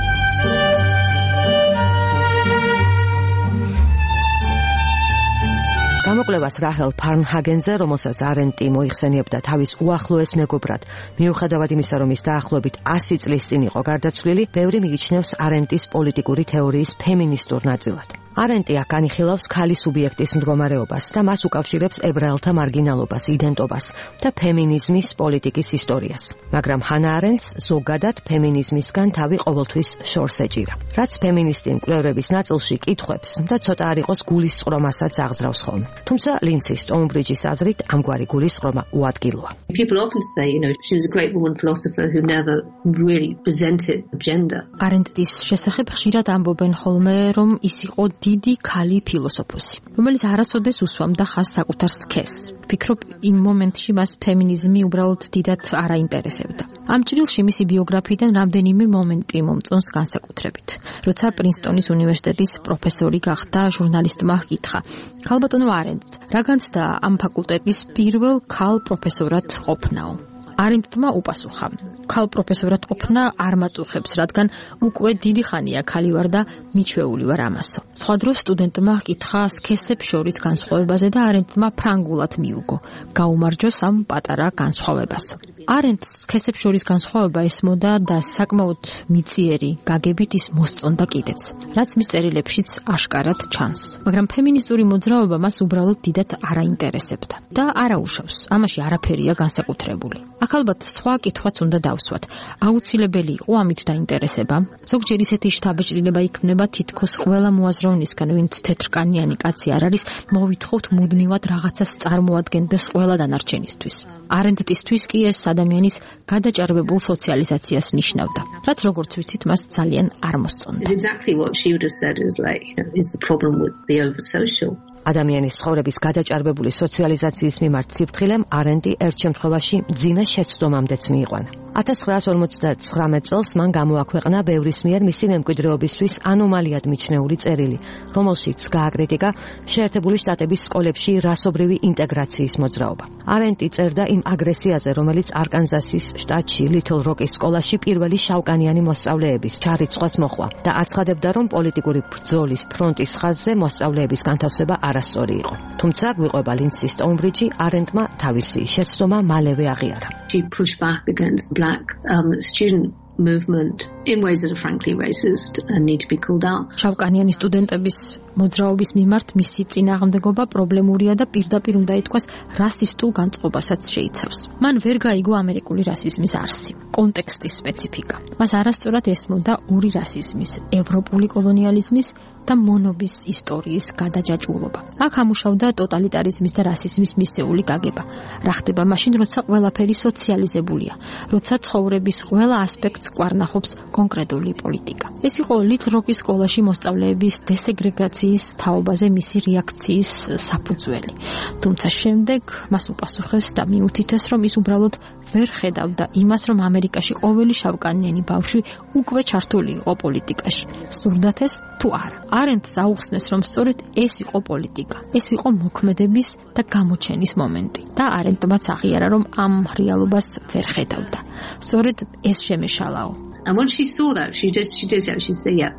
გამოკვლევას რაჰელ ფარნჰაგენზე, რომელსაც არენტი მოიხსენიებდა თავის უახლოეს მეგობრად, მიუხედავად იმისა, რომ ის დაახლოებით 100 წლის წინ იყო გარდაცვლილი, ბევრი მიიჩნევს არენტის პოლიტიკური თეორიის ფემინისტურ ნაწილად. არენტი აქ ანიხილავს ქალის სუბიექტის მდგომარეობას და მას უკავშირებს ებრაელთა მარგინალობას, იდენტობას და ფემინიზმის პოლიტიკის ისტორიას. მაგრამ ჰანა არენტს ზოგადად ფემინიზმისგან თავი ყოველთვის შორს ეჭირა. რაც ფემინისტი მკვლევრების ნაწილში კითხვებს და ცოტა არ იყოს გულისწყრომასაც აღძრავს ხოლმე. თუმცა ლინცის სტოუნბრიჯის აზრით ამგვარი გულისწყრომა უადგილოა. People often say, she was a great woman philosopher who never really presented gender. არენტის შესახებ ხშირად ამბობენ ხოლმე, რომ ის იყო დიდი ქალი ფილოსოფოსი, რომელიც არასოდეს უსვამდა ხაზს საკუთარ სქესს. ვფიქრობ, იმ მომენტში მას ფემინიზმი უბრალოდ დიდად არ აინტერესებდა. ამ ჭრილში მისი ბიოგრაფიიდან რამდენიმე მომენტი მომწონს განსაკუთრებით. როცა პრინსტონის უნივერსიტეტის პროფესორი გახდა, ჟურნალისტმა ჰკითხა: ქალბატონო არენტ, რა განცდა ამ ფაკულტეტის პირველ ქალ პროფესორად ყოფნაო? არენტმა უპასუხა: ქალ პროფესორად ყოფნა არ მაწუხებს, რადგან უკვე დიდი ხანია ქალი ვარ და მიჩვეული ვარ ამასო. სხვა დროს სტუდენტმა ჰკითხა სქესებს შორის განსხვავებაზე და არენტმა ფრანგულად მიუგო: გაუმარჯოს ამ პატარა განსხვავებასო. არენდს სქესებს შორის განსხვავება ესმოდა და საკმაოდ მიწიერი გაგებით ის მოსწონდა კიდეც, რაც მის წერილებშიც აშკარად ჩანს. მაგრამ ფემინისტური მოძრაობა მას უბრალოდ დიდად არაინტერესებდა და არაუშავს. ამაში არაფერია განსაკუთრებული. აქ ალბათ სხვა კითხვაც უნდა დავსვათ. აუცილებელი იყო ამით დაინტერესება? ზოგჯერ ისეთი შთაბეჭდილება იქმნება თითქოს ყველა მოაზროვნისგან, ვინც თეთრკანიანი კაცი არ არის, მოვითხოვთ მუდმივად რაღაცას წარმოადგენდეს ყველა დანარჩენისთვის. არენდტისთვის კი ეს ადამიანის გადაჭარბებულ სოციალიზაციას ნიშნავდა, რაც როგორც ვიცით, მას ძალიან არ მოსწონდა. Exactly what she would have said is like, is the problem with the over social. ადამიანის ცხოვრების გადაჭარბებული სოციალიზაციის მიმართ სიფრთხილემ არენდი ერთ შემთხვევაში მძიმე შეცდომამდეც მიიყვანა. 1959 წელს მან გამოაქვეყნა ბევრის მიერ მისი მემკვიდრეობისთვის ანომალიად მიჩნეული წერილი, რომელშიც გააკრიტიკა შეერთებული შტატების სკოლებში რასობრივი ინტეგრაციის მოძრაობა. არენდი წერდა იმ აგრესიაზე, რომელიც არკანზასის შტატში ლითლ როკის სკოლაში პირველი შავკანიანი მოსწავლეების ჩარიცხვას მოჰყვა და აცხადებდა, რომ პოლიტიკური ბრძოლის ფრონტის ხაზზე მოსწავლეების განთავსება არასწორი იყო. თუმცა გვიყვება ლინდსი სტოუნბრიჯი, არენდმა თავისი შეცდომა მალევე აღიარა. She pushed back against black student movement in ways that are frankly racist and need to be called out. შავკანიანი სტუდენტების მოძრაობის მიმართ მისი წინააღმდეგობა პრობლემურია და პირდაპირ უნდა ითქვას რასისტულ განწყობასაც შეიცავს. მან ვერ გაიგო ამერიკული რასიზმის არსი, კონტექსტის სპეციფიკა. მას არასწორად ესმოდა ორი რასიზმის, ევროპული კოლონიალიზმის და მონობის ისტორიის გადაჯაჭვულობა. აქ ამუშავდა ტოტალიტარიზმის და რასიზმის მისეული გაგება. რა ხდება მაშინ, როცა ყველაფერი სოციალიზებულია, როცა ცხოვრების ყველა ასპექტს კვარნახობს კონკრეტული პოლიტიკა. ეს იყო ლითლ როკის სკოლაში მოსწავლეების დესეგრეგაციის თაობაზე მისი რეაქციის საფუძველი. თუმცა შემდეგ მას უპასუხეს და მიუთითეს, რომ ის უბრალოდ ვერ ხედავდა იმას, რომ ამერიკაში ყოველი შავკანიანი ბავშვი უკვე ჩართული იყო პოლიტიკაში. სურდათ ეს თუ არა. არენდს აუხსნეს, რომ სწორედ ეს იყო პოლიტიკა, ეს იყო მოქმედების და გამოჩენის მომენტი. და არენდმაც აღიარა, რომ ამ რეალობას ვერ ხედავდა. სწორედ ეს შემეშალაო. And when she saw that, she did actually say, yeah.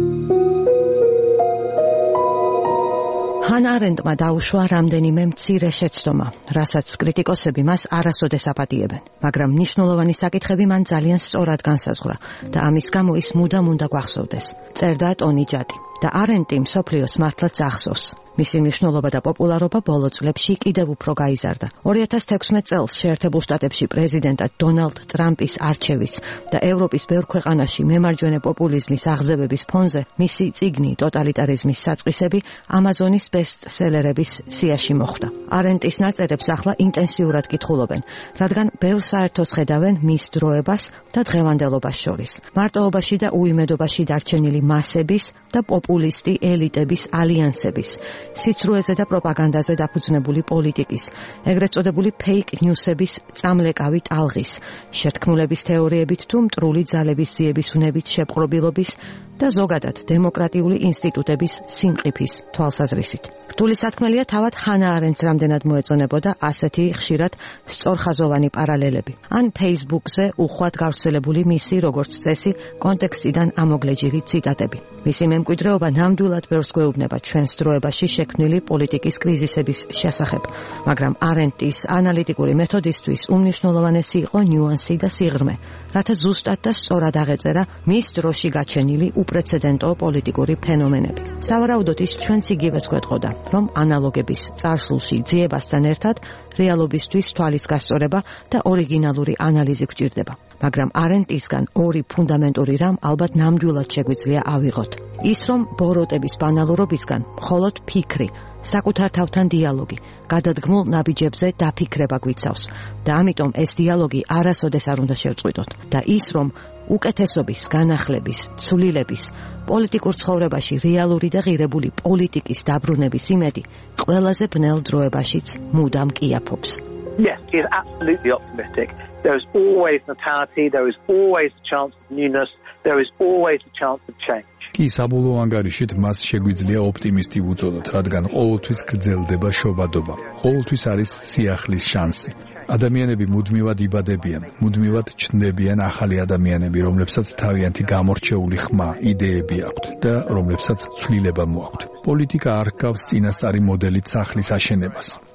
ჰანა არენდმა დაუშვა რამდენიმე მცირე შეცდომა, რასაც კრიტიკოსები მას არასოდეს აპატიებენ, მაგრამ მნიშვნელოვანი საკითხები მან ძალიან სწორად განსაზღვრა და ამის გამო ის მუდამ უნდა გვახსოვდეს. წერდა ტონი ჯადი და არენდი მსოფლიოს მართლაც ახსოვს. მისი მნიშვნელობა და პოპულარობა ბოლო წლებში კიდევ უფრო გაიზარდა. 2016 წელს შეერთებულ შტატებში პრეზიდენტად დონალდ ტრამპის არჩევის და ევროპის ბევრ ქვეყანაში მემარჯვენე პოპულიზმის აღზევების ფონზე მისი წიგნი ტოტალიტარიზმის საწყისები ამაზონის ბესტსელერების სიაში მოხვდა. არენდის ნაწერებს ახლა ინტენსიურად კითხულობენ, რადგან ბევრ საერთოს ხედავენ მის დროებას და დღევანდელობას შორის. მარტოობაში და უიმედობაში დარჩენილი მასების და პოპულისტი ელიტების ალიანსების, სიცრუეზე და პროპაგანდაზე დაფუძნებული პოლიტიკის, ეგრეთ წოდებული ფეიქ ნიუსების წამლეკავი ტალღის, შეთქმულების თეორიებით თუ მტრული ძალების ძიების უნებით შეპყრობილობის და ზოგადად დემოკრატიული ინსტიტუტების სიმყიფის თვალსაზრისით. რთული სათქმელია თავად ჰანა არენდს რამდენად მოეწონებოდა ასეთი ხშირად სწორხაზოვანი პარალელები. ან Facebook-ზე უხვად გავრცელებული მისი როგორც წესი კონტექსტიდან ამოგლეჯილი ციტატები. მისი მემკვიდრეობა ნამდვილად ბევრს გვეუბნება ჩვენს დროებაში შექმნილი პოლიტიკის კრიზისების შესახებ, მაგრამ არენდის ანალიტიკური მეთოდისთვის უმნიშვნელოვანესი იყო ნიუანსი და სიღრმე, რათა ზუსტად და სწორად აღეწერა მის დროში გაჩენილი უპრეცედენტო პოლიტიკური ფენომენები. სავარაუდოდ ის ჩვენც იგივეს გვეტყოდა, რომ ანალოგების წარსულში ძიებასთან ერთად რეალობისთვის თვალის გასწორება და ორიგინალური ანალიზი გვჭირდება. მაგრამ არენდისგან ორი ფუნდამენტური რამ ალბათ ნამდვილად შეგვიძლია ავიღოთ. ის, რომ ბოროტების ბანალურობისგან მხოლოდ ფიქრი, საკუთარ თავთან დიალოგი, გადადგმულ ნაბიჯებზე დაფიქრება გვიცავს და ამიტომ ეს დიალოგი არასოდეს არ უნდა შევწყვიტოთ. და ის, რომ უკეთესობის, განახლების, ცვლილების, პოლიტიკურ ცხოვრებაში რეალური და ღირებული პოლიტიკის დაბრუნების იმედი ყველაზე ბნელ დროებაშიც მუდამ კიაფობს. Yes, he is absolutely optimistic. There is always notality, there is always a chance of newness, there is always a chance of change. კი საბოლოო ანგარიშით მას შეგვიძლია ოპტიმისტი უწოდოთ, რადგან ყოველთვის გრძელდება შობადობა. ყოველთვის არის სიახლის შანსი. ადამიანები მუდმივად იბადებიან, მუდმივად ჩნდებიან ახალი ადამიანები, რომლებსაც თავიანთი გამორჩეული ხმა, იდეები აქვთ და რომლებსაც ცვლილება მოაქვთ. პოლიტიკა არ ჰგავს წინასწარი მოდელით სახლის აშენებას.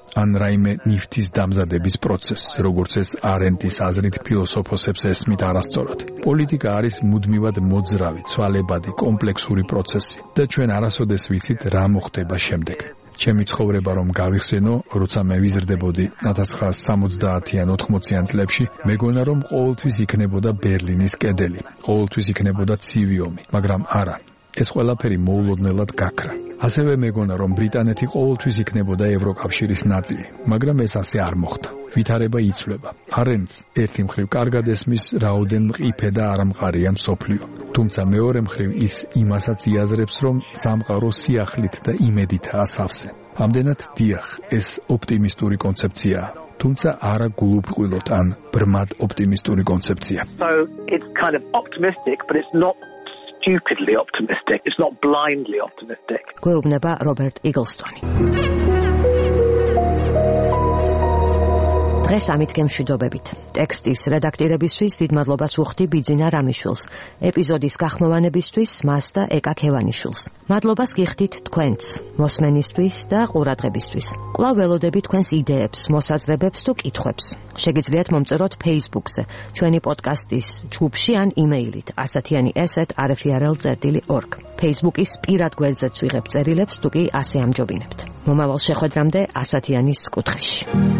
ან რაიმე ნივთის დამზადების პროცესს, როგორც ეს არენტის აზრით ფილოსოფოსებს ესმით არასწორად. პოლიტიკა არის მუდმივად მოძრავი, ცვალებადი, კომპლექსური პროცესი და ჩვენ არასოდეს ვიცით რა მოხდება შემდეგ. ჩემი ცხოვრება რომ გავიხსენო, როცა მე ვიზრდებოდი 1970-ან 80-იან წლებში, მეგონა რომ ყოველთვის იქნებოდა ბერლინის კედელი, ყოველთვის იქნებოდა ცივი ომი, მაგრამ არა. ეს ყველაფერი მოულოდნელად გაქრა. ასევე მეგონა რომ ბრიტანეთი ყოველთვის იქნებოდა ევროკავშირის ნაწილი, მაგრამ ეს ასე არ მოხდა. ვითარება იცვლება. არენდს ერთი მხრივ კარგად ესმის რაოდენ მყიფე და არამყარია მსოფლიო. თუმცა მეორე მხრივ ის იმასაც იაზრებს, რომ სამყარო სიახლით და იმედითაა სავსე. ამდენად დიახ, ეს ოპტიმისტური კონცეფციაა. თუმცა არა გულუბრყვილოდ ან ბრმად ოპტიმისტური კონცეფცია. So it's kind of optimistic, but it's not stupidly optimistic. It's not blindly optimistic. გვეუბნება რობერტ იგლსტონი. დღეს ამით გემშვიდობებით. ტექსტის რედაქტირებისთვის დიდ მადლობას ვუხდი ბიძინა რამიშვილს, ეპიზოდის გახმოვანებისთვის მას და ეკა ქევანიშვილს. მადლობას გიხდით თქვენც, მოსმენისთვის და ყურადღებისთვის. კვლავ ველოდები თქვენს იდეებს, მოსაზრებებს თუ კითხვებს. შეგიძლიათ მომწეროთ Facebook-ზე, ჩვენი პოდკასტის ჯგუფში ან იმეილით asatiyani@rfrl.org. Facebook-ის პირად გვერდზეც ვიღებ წერილებს, თუ კი ასე ამჯობინებთ. მომავალ შეხვედრამდე ასათიანის კუთხეში.